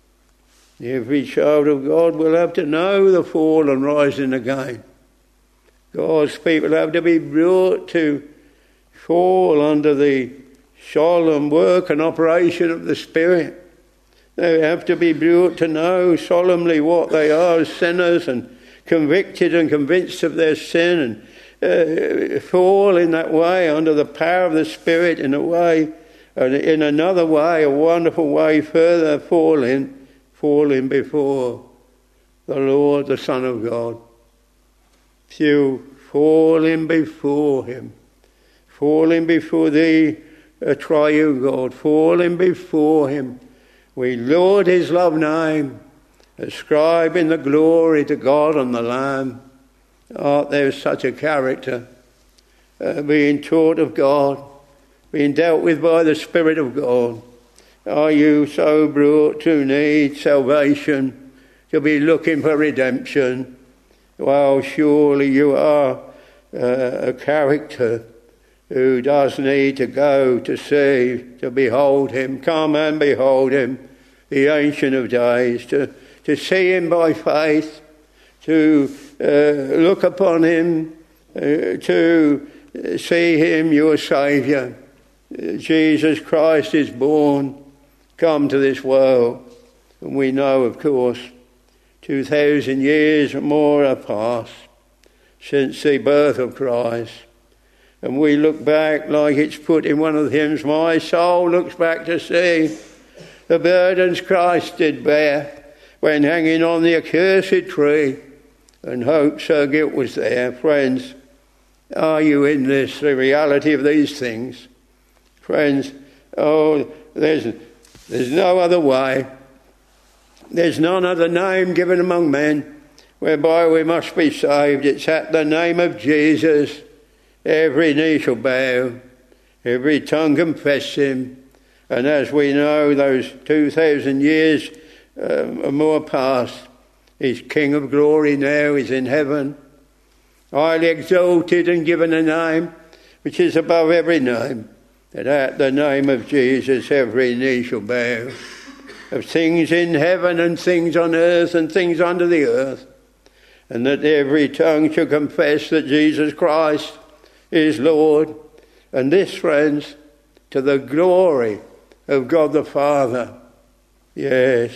every child of God will have to know the fall and rising again. God's people have to be brought to fall under the solemn work and operation of the Spirit. They have to be brought to know solemnly what they are as sinners, and convicted and convinced of their sin, and uh, fall in that way under the power of the Spirit in a way, and in another way, a wonderful way further, falling, falling before the Lord, the Son of God. You falling before him, falling before thee, a triune God, falling before him. We laud his love name, ascribing the glory to God and the Lamb. Art thou such a character, uh, being taught of God, being dealt with by the Spirit of God? Are you so brought to need salvation, to be looking for redemption? Well, surely you are uh, a character Who does need to go to see, to behold him? Come and behold him, the Ancient of Days, to, to see him by faith, to uh, look upon him, uh, to see him, your Saviour. Jesus Christ is born, come to this world. And we know, of course, two thousand years or more have passed since the birth of Christ. And we look back, like it's put in one of the hymns, my soul looks back to see the burdens Christ did bear when hanging on the accursed tree, and hope so guilt was there. Friends, are you in this, the reality of these things? Friends, oh, there's, there's no other way. There's none other name given among men whereby we must be saved. It's at the name of Jesus. Every knee shall bow, every tongue confess him. And as we know, those two thousand years uh, or more past, he's King of glory now, he's in heaven, highly exalted and given a name which is above every name, that at the name of Jesus every knee shall bow, of things in heaven and things on earth and things under the earth, and that every tongue shall confess that Jesus Christ is Lord. And this, friends, to the glory of God the Father. Yes,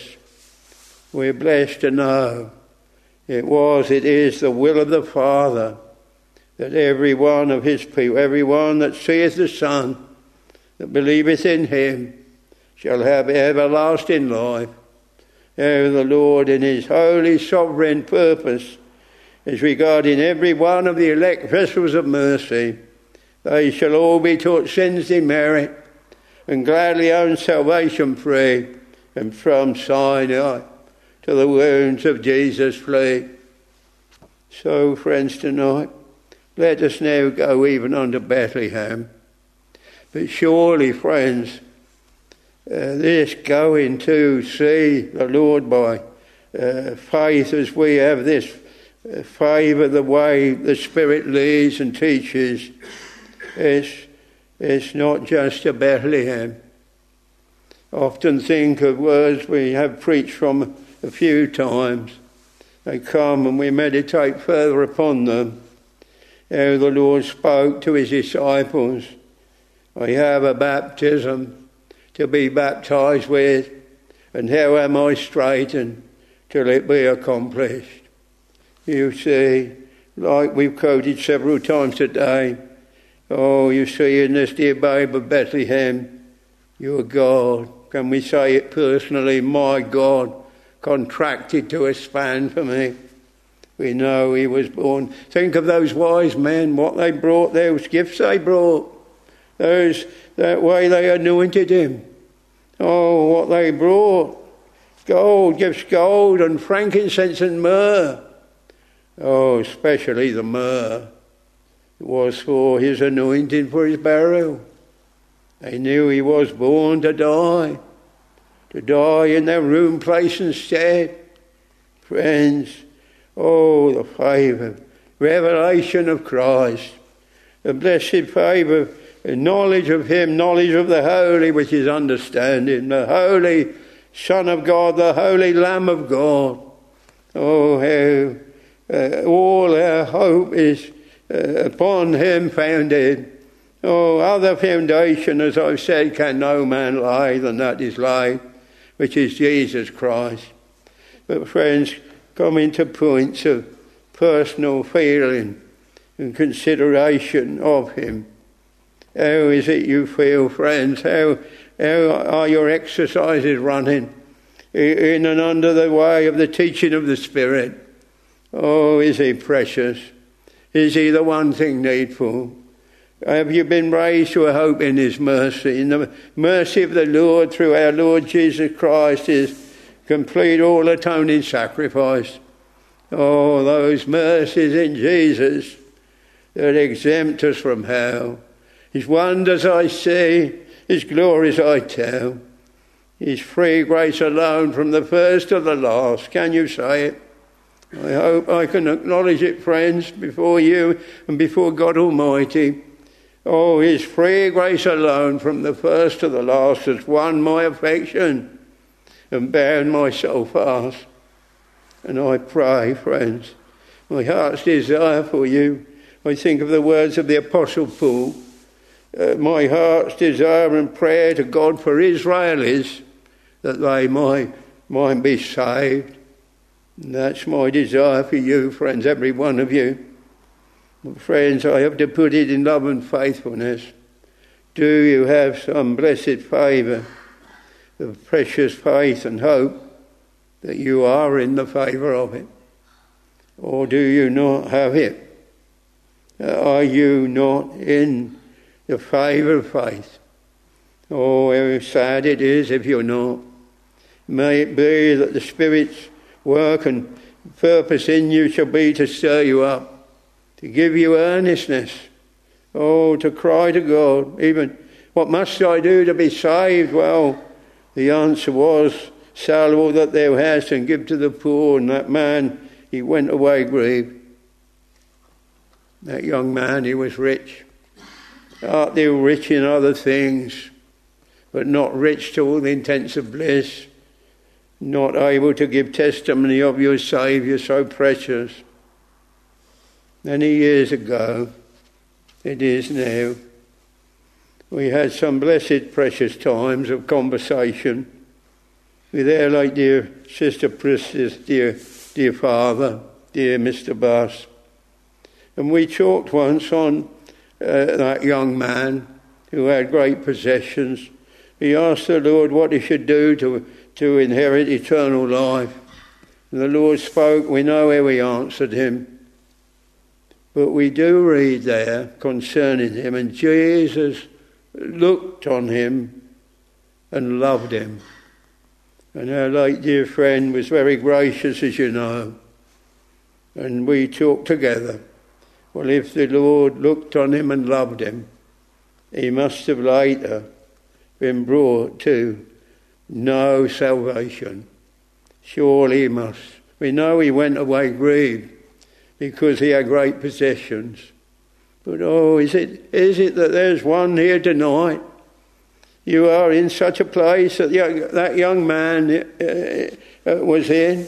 we're blessed to know it was, it is the will of the Father that every one of his people, every one that seeth the Son, that believeth in him, shall have everlasting life. Oh, the Lord in his holy sovereign purpose is regarding every one of the elect vessels of mercy. They shall all be taught sin's demerit and gladly own salvation free, and from Sinai to the wounds of Jesus flee. So, friends, tonight, let us now go even unto Bethlehem. But surely, friends, uh, this going to see the Lord by uh, faith, as we have this uh, favour the way the Spirit leads and teaches, it's, it's not just a Bethlehem. Often think of words we have preached from a few times. They come and we meditate further upon them. How the Lord spoke to his disciples. I have a baptism to be baptized with, and how am I straitened till it be accomplished? You see, like we've quoted several times today, oh, you see in this dear babe of Bethlehem, your God, can we say it personally, my God, contracted to expand for me. We know he was born. Think of those wise men, what they brought, those gifts they brought, those that way they anointed him. Oh, what they brought. Gold, gifts gold and frankincense and myrrh. Oh, especially the myrrh. It was for his anointing, for his burial. They knew he was born to die. To die in their room, place and stead. Friends, oh, the favour, revelation of Christ. The blessed favour, the knowledge of him, knowledge of the Holy, which is understanding. The Holy Son of God, the Holy Lamb of God. Oh, how uh, all our hope is uh, upon him founded. Oh, other foundation, as I've said, can no man lay than that is laid, which is Jesus Christ. But friends, coming to points of personal feeling and consideration of him. How is it you feel, friends? How, how are your exercises running in and under the way of the teaching of the Spirit? Oh, is he precious? Is he the one thing needful? Have you been raised to a hope in his mercy? In the mercy of the Lord through our Lord Jesus Christ, his complete all atoning sacrifice. Oh, those mercies in Jesus that exempt us from hell. His wonders I see, his glories I tell. His free grace alone from the first to the last. Can you say it? I hope I can acknowledge it, friends, before you and before God Almighty. Oh, his free grace alone from the first to the last has won my affection and bound my soul fast. And I pray, friends, my heart's desire for you, I think of the words of the Apostle Paul, uh, my heart's desire and prayer to God for Israel is that they might, might be saved. And that's my desire for you, friends, every one of you. But friends, I have to put it in love and faithfulness. Do you have some blessed favour, the precious faith and hope that you are in the favour of it? Or do you not have it? Are you not in the favour of faith? Oh, how sad it is if you're not. May it be that the Spirit's work and purpose in you shall be to stir you up, to give you earnestness. Oh, to cry to God, even, what must I do to be saved? Well, the answer was, sell all that thou hast and give to the poor. And that man, he went away grieved. That young man, he was rich. Art thou rich in other things, but not rich to all the intents of bliss, not able to give testimony of your Saviour so precious? Many years ago, it is now, we had some blessed precious times of conversation with our late dear Sister Priscilla's dear, dear father, dear Mister Buss. And we talked once on uh, that young man who had great possessions. He asked the Lord what he should do to, to inherit eternal life. And the Lord spoke. We know how he answered him. But we do read there concerning him, and Jesus looked on him and loved him. And our late dear friend was very gracious, as you know. And we talked together. Well, if the Lord looked on him and loved him, he must have later been brought to know salvation. Surely he must. We know he went away grieved because he had great possessions. But oh, is it is it that there's one here tonight? You are in such a place that that young man uh, was in.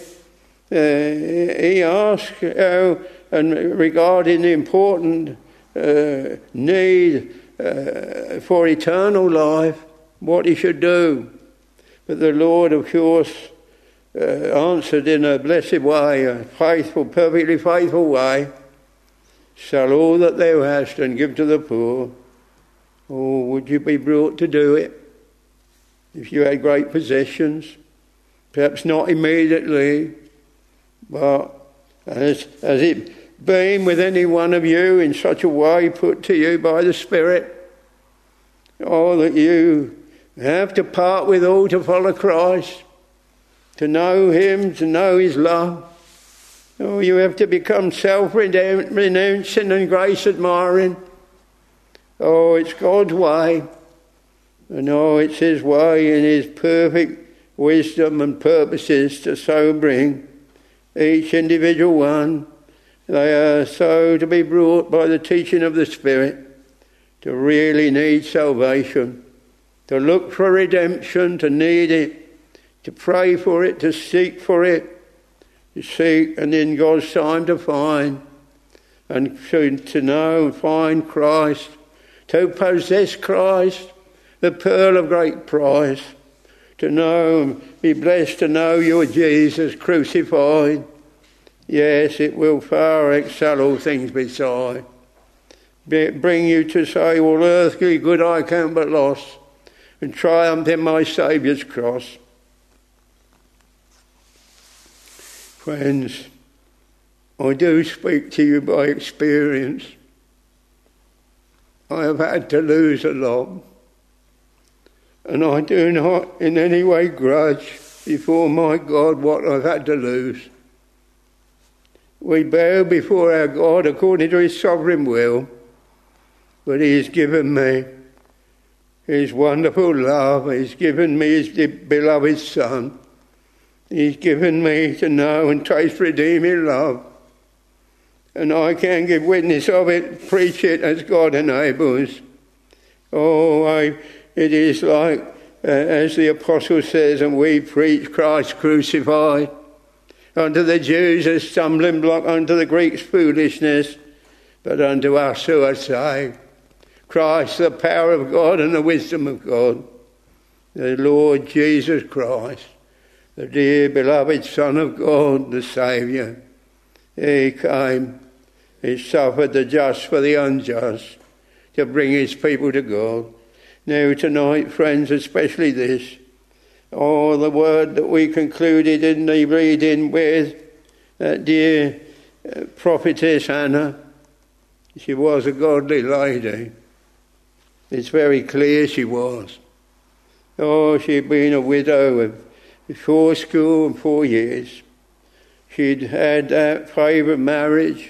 Uh, he asked how, and regarding the important uh, need uh, for eternal life, what he should do. But the Lord, of course, uh, answered in a blessed way, a faithful, perfectly faithful way. Sell all that thou hast and give to the poor. Oh, would you be brought to do it if you had great possessions? Perhaps not immediately, but as, as it been with any one of you in such a way put to you by the Spirit, oh, that you have to part with all to follow Christ, to know him, to know his love. Oh, you have to become self-renouncing and grace-admiring. Oh, it's God's way. And oh, it's his way in his perfect wisdom and purposes to so bring each individual one. They are so to be brought by the teaching of the Spirit to really need salvation, to look for redemption, to need it, to pray for it, to seek for it, to seek and in God's time to find, and to, to know and find Christ, to possess Christ, the pearl of great price, to know and be blessed to know your Jesus crucified. Yes, it will far excel all things beside. Bring you to say, all earthly good I count but loss, and triumph in my Saviour's cross. Friends, I do speak to you by experience. I have had to lose a lot, and I do not in any way grudge before my God what I've had to lose. We bow before our God according to his sovereign will, but he has given me his wonderful love. He's given me his beloved Son. He's given me to know and taste redeeming love. And I can give witness of it, preach it as God enables. Oh, I, it is like, uh, as the apostle says, and we preach Christ crucified. Unto the Jews a stumbling block, unto the Greeks foolishness, but unto us who are saved, Christ, the power of God and the wisdom of God, the Lord Jesus Christ, the dear beloved Son of God, the Saviour. He came, he suffered the just for the unjust, to bring his people to God. Now tonight, friends, especially this, oh, the word that we concluded in the reading with that dear uh, prophetess Hannah. She was a godly lady. It's very clear she was. Oh, she'd been a widow of four school and four years. She'd had that favourite marriage.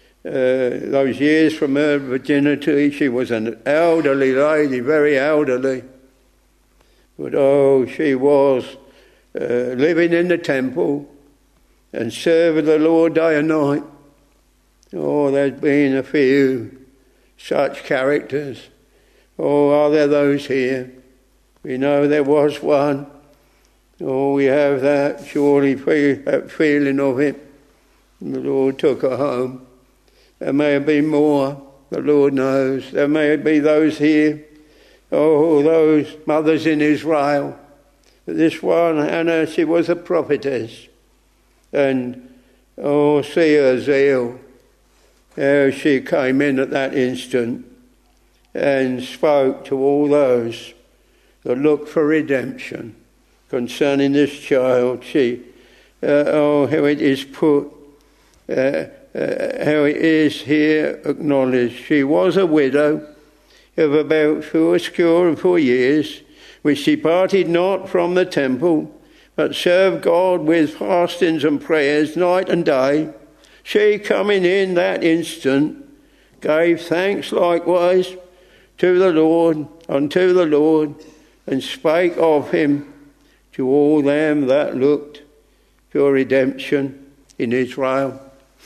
Uh, those years from her virginity, she was an elderly lady, very elderly. But oh, she was uh, living in the temple and serving the Lord day and night. Oh, there's been a few such characters. Oh, are there those here? We know there was one. Oh, we have that, surely, feel, that feeling of it. And the Lord took her home. There may be more, the Lord knows. There may be those here. Oh, those mothers in Israel. This one, Hannah, she was a prophetess. And, oh, see her zeal. How she came in at that instant and spoke to all those that look for redemption concerning this child. She, uh, oh, how it is put, uh, uh, how it is here acknowledged. She was a widow of about fourscore and four years, which departed not from the temple, but served God with fastings and prayers night and day. She, coming in that instant, gave thanks likewise to the Lord, unto the Lord, and spake of him to all them that looked for redemption in Israel.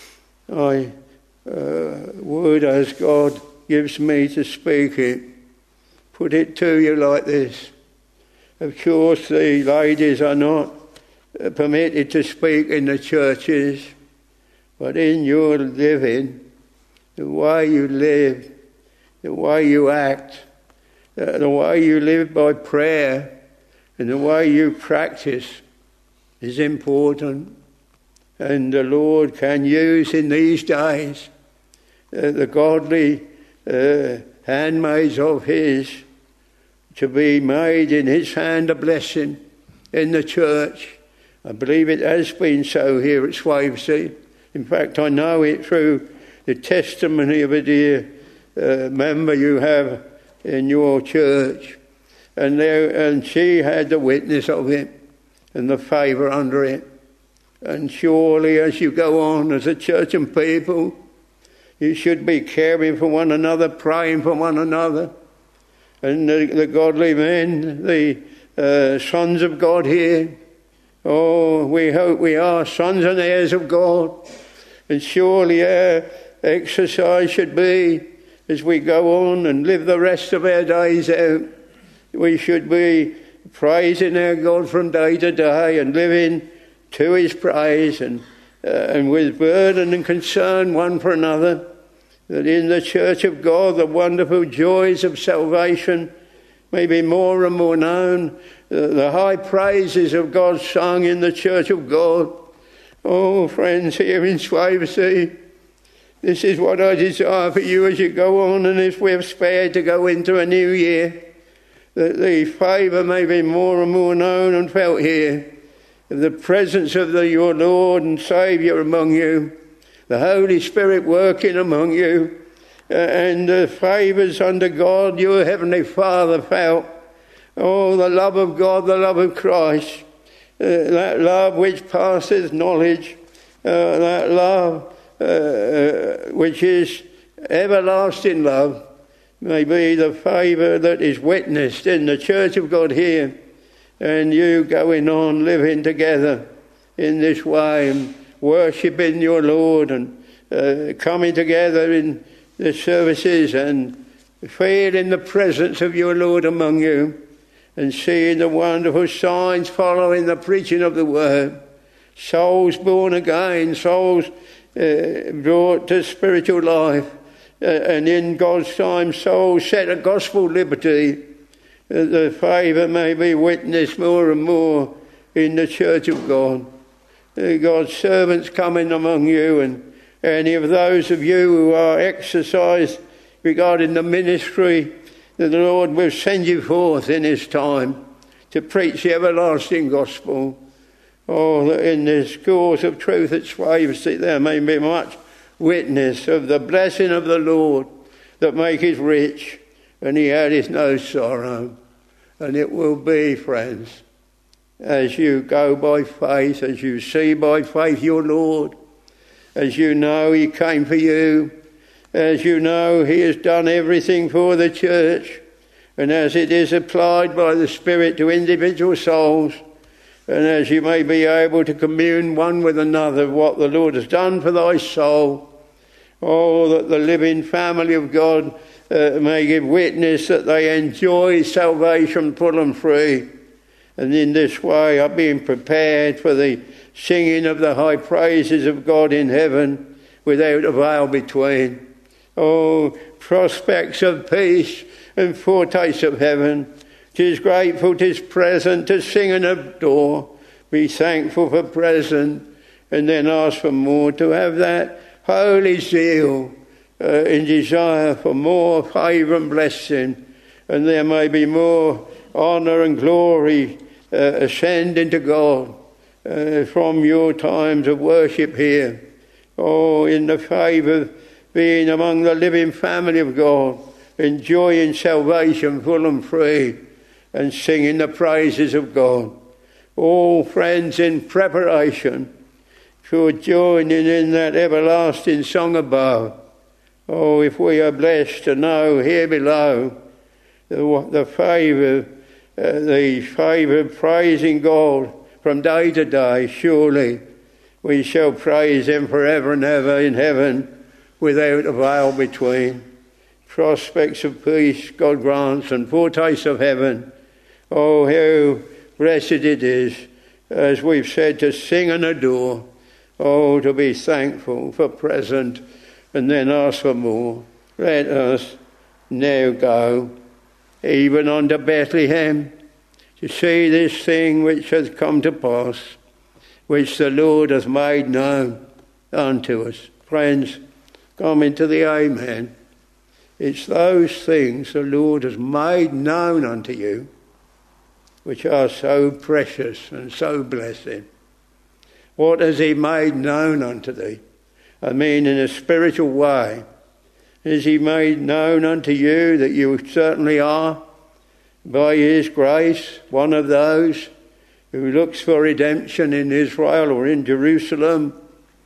I uh, would, as God gives me to speak it, put it to you like this. Of course, the ladies are not permitted to speak in the churches, but in your living, the way you live, the way you act, the way you live by prayer, and the way you practice is important. And the Lord can use in these days uh, the godly uh, handmaids of his to be made in his hand a blessing in the church. I believe it has been so here at Swavesey. In fact, I know it through the testimony of a dear uh, member you have in your church. And there, and she had the witness of it and the favour under it. And surely as you go on as a church and people, you should be caring for one another, praying for one another. And the, the godly men, the uh, sons of God here, oh, we hope we are sons and heirs of God. And surely our exercise should be, as we go on and live the rest of our days out, we should be praising our God from day to day and living to his praise and, uh, and with burden and concern one for another, that in the church of God the wonderful joys of salvation may be more and more known, uh, the high praises of God sung in the church of God. Oh, friends here in Swavesey, this is what I desire for you as you go on, and if we're spared to go into a new year, that the favour may be more and more known and felt here, of the presence of the, your Lord and Saviour among you, the Holy Spirit working among you, uh, and the favours under God your Heavenly Father felt. Oh, the love of God, the love of Christ, uh, that love which passeth knowledge, uh, that love uh, which is everlasting love, may be the favour that is witnessed in the church of God here, and you going on living together in this way and worshipping your Lord and uh, coming together in the services and feeling the presence of your Lord among you, and seeing the wonderful signs following the preaching of the word. Souls born again, souls uh, brought to spiritual life, uh, and in God's time, souls set at gospel liberty. That the favour may be witnessed more and more in the church of God. Uh, God's servants coming among you, and any of those of you who are exercised regarding the ministry, that the Lord will send you forth in his time to preach the everlasting gospel. Oh, that in this course of truth at Swavesey there may be much witness of the blessing of the Lord that maketh rich, and he addeth no sorrow. And it will be, friends, as you go by faith, as you see by faith your Lord, as you know he came for you, as you know he has done everything for the church, and as it is applied by the Spirit to individual souls, and as you may be able to commune one with another what the Lord has done for thy soul, oh, that the living family of God uh, may give witness that they enjoy salvation full and free, and in this way are being prepared for the singing of the high praises of God in heaven without a veil between. Oh, prospects of peace and foretastes of heaven. 'Tis grateful, 'tis present to sing and adore. Be thankful for present, and then ask for more, to have that holy zeal uh, in desire for more favour and blessing, and there may be more honour and glory uh, ascending to God uh, from your times of worship here. Oh, in the favour of being among the living family of God, enjoying salvation full and free, and singing the praises of God. All friends in preparation for joining in that everlasting song above. Oh, if we are blessed to know here below the, the favour, uh, the favour of praising God from day to day, surely we shall praise him forever and ever in heaven without a veil between. Prospects of peace God grants, and foretastes of heaven. Oh, how blessed it is, as we've said, to sing and adore. Oh, to be thankful for present, and then ask for more. Let us now go, even unto Bethlehem, to see this thing which has come to pass, which the Lord hath made known unto us. Friends, come into the Amen. It's those things the Lord has made known unto you, which are so precious and so blessed. What has he made known unto thee? I mean, in a spiritual way. Has he made known unto you that you certainly are, by his grace, one of those who looks for redemption in Israel or in Jerusalem?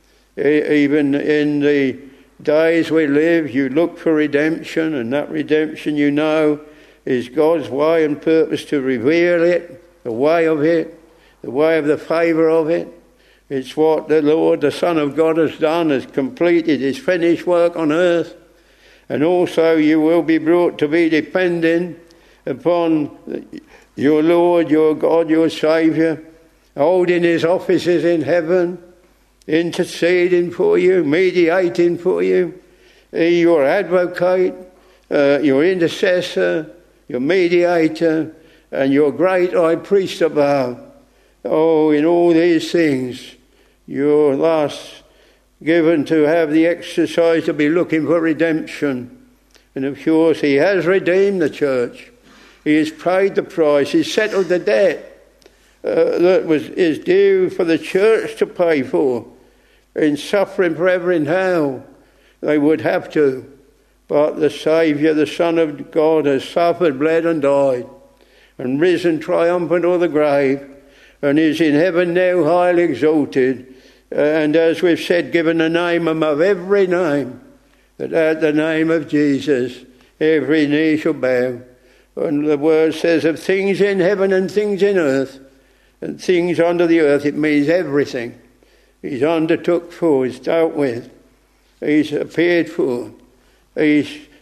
Even in the days we live, you look for redemption, and that redemption, you know, is God's way and purpose to reveal it, the way of it, the way of the favour of it. It's what the Lord, the Son of God, has done, has completed his finished work on earth. And also you will be brought to be depending upon your Lord, your God, your Saviour, holding his offices in heaven, interceding for you, mediating for you, your advocate, uh, your intercessor, your mediator, and your great high priest above. Oh, in all these things, you're thus given to have the exercise to be looking for redemption. And of course, he has redeemed the church. He has paid the price. He's settled the debt uh, that was is due for the church to pay for. In suffering forever in hell, they would have to. But the Saviour, the Son of God, has suffered, bled and died, and risen triumphant o'er the grave, and is in heaven now highly exalted, and as we've said, given a name above every name, that at the name of Jesus every knee shall bow. And the word says of things in heaven and things in earth, and things under the earth, it means everything. He's undertook for, he's dealt with, he's appeared for, he's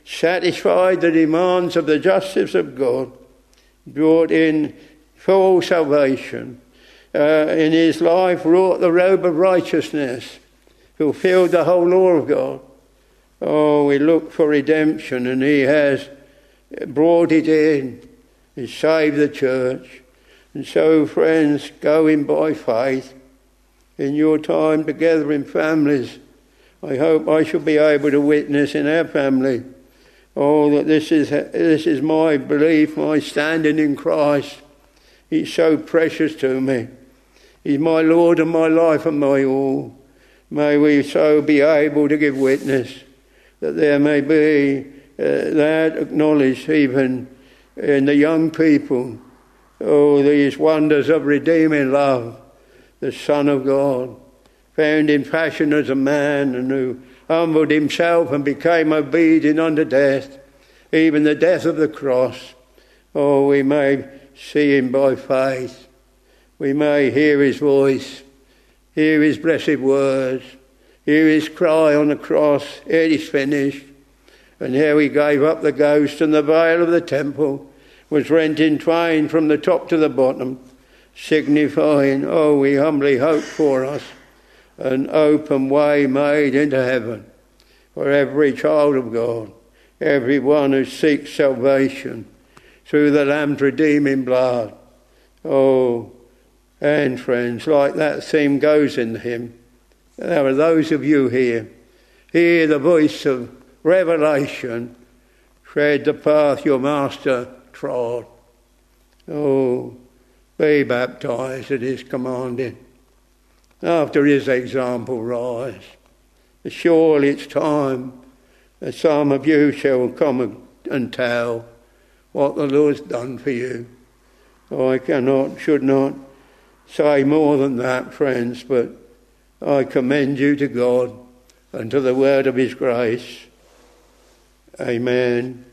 satisfied the demands of the justice of God, brought in full salvation, uh, in his life wrought the robe of righteousness, fulfilled the whole law of God. Oh, we look for redemption, and he has brought it in. He saved the church. And so, friends, go in by faith. In your time together in families, I hope I shall be able to witness in our family, oh, that this is this is my belief, my standing in Christ. He's so precious to me. He's my Lord and my life and my all. May we so be able to give witness, that there may be uh, that acknowledged even in the young people. Oh, these wonders of redeeming love. The Son of God, found in fashion as a man, and who humbled himself and became obedient unto death, even the death of the cross. Oh, we may see him by faith. We may hear his voice, hear his blessed words, hear his cry on the cross, it is finished. And here he gave up the ghost, and the veil of the temple was rent in twain from the top to the bottom, signifying, oh, we humbly hope for us, an open way made into heaven for every child of God, every one who seeks salvation through the Lamb's redeeming blood. Oh, and friends, like that theme goes in the hymn, there are those of you here, hear the voice of revelation, tread the path your Master trod. Oh, be baptized at his commanding. After his example rise. Surely it's time that some of you shall come and tell what the Lord's done for you. I cannot, should not say more than that, friends, but I commend you to God and to the word of his grace. Amen.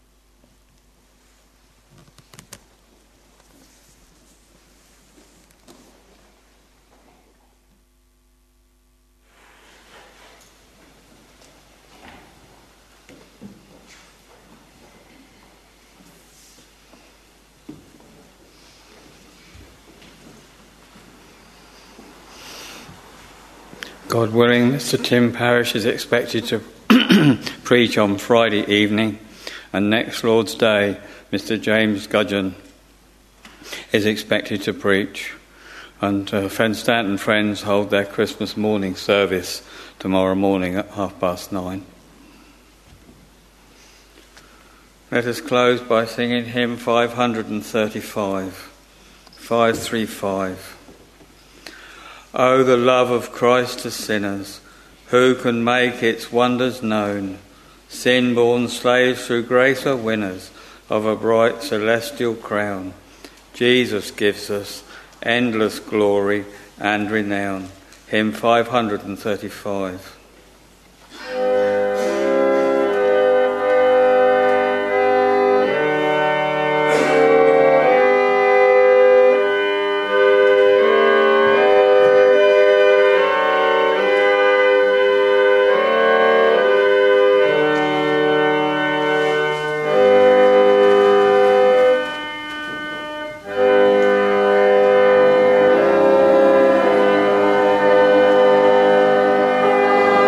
God willing, Mister Tim Parrish is expected to preach on Friday evening, and next Lord's Day, Mister James Gudgeon is expected to preach. And uh, Friend Stanton friends hold their Christmas morning service tomorrow morning at half past nine. Let us close by singing hymn five thirty-five, five thirty-five. Oh, the love of Christ to sinners, who can make its wonders known? Sin-born slaves through grace are winners of a bright celestial crown. Jesus gives us endless glory and renown. Hymn five thirty-five. Oh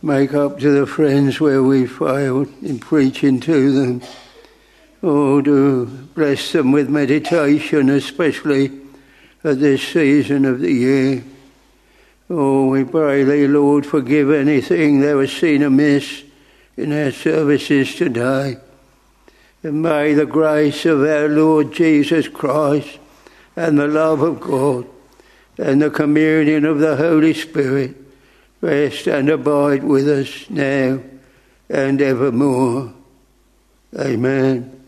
make up to the friends where we failed in preaching to them. Oh, do bless them with meditation, especially at this season of the year. Oh, we pray thee, Lord, forgive anything that was seen amiss in our services today. And may the grace of our Lord Jesus Christ and the love of God and the communion of the Holy Spirit rest and abide with us now and evermore. Amen.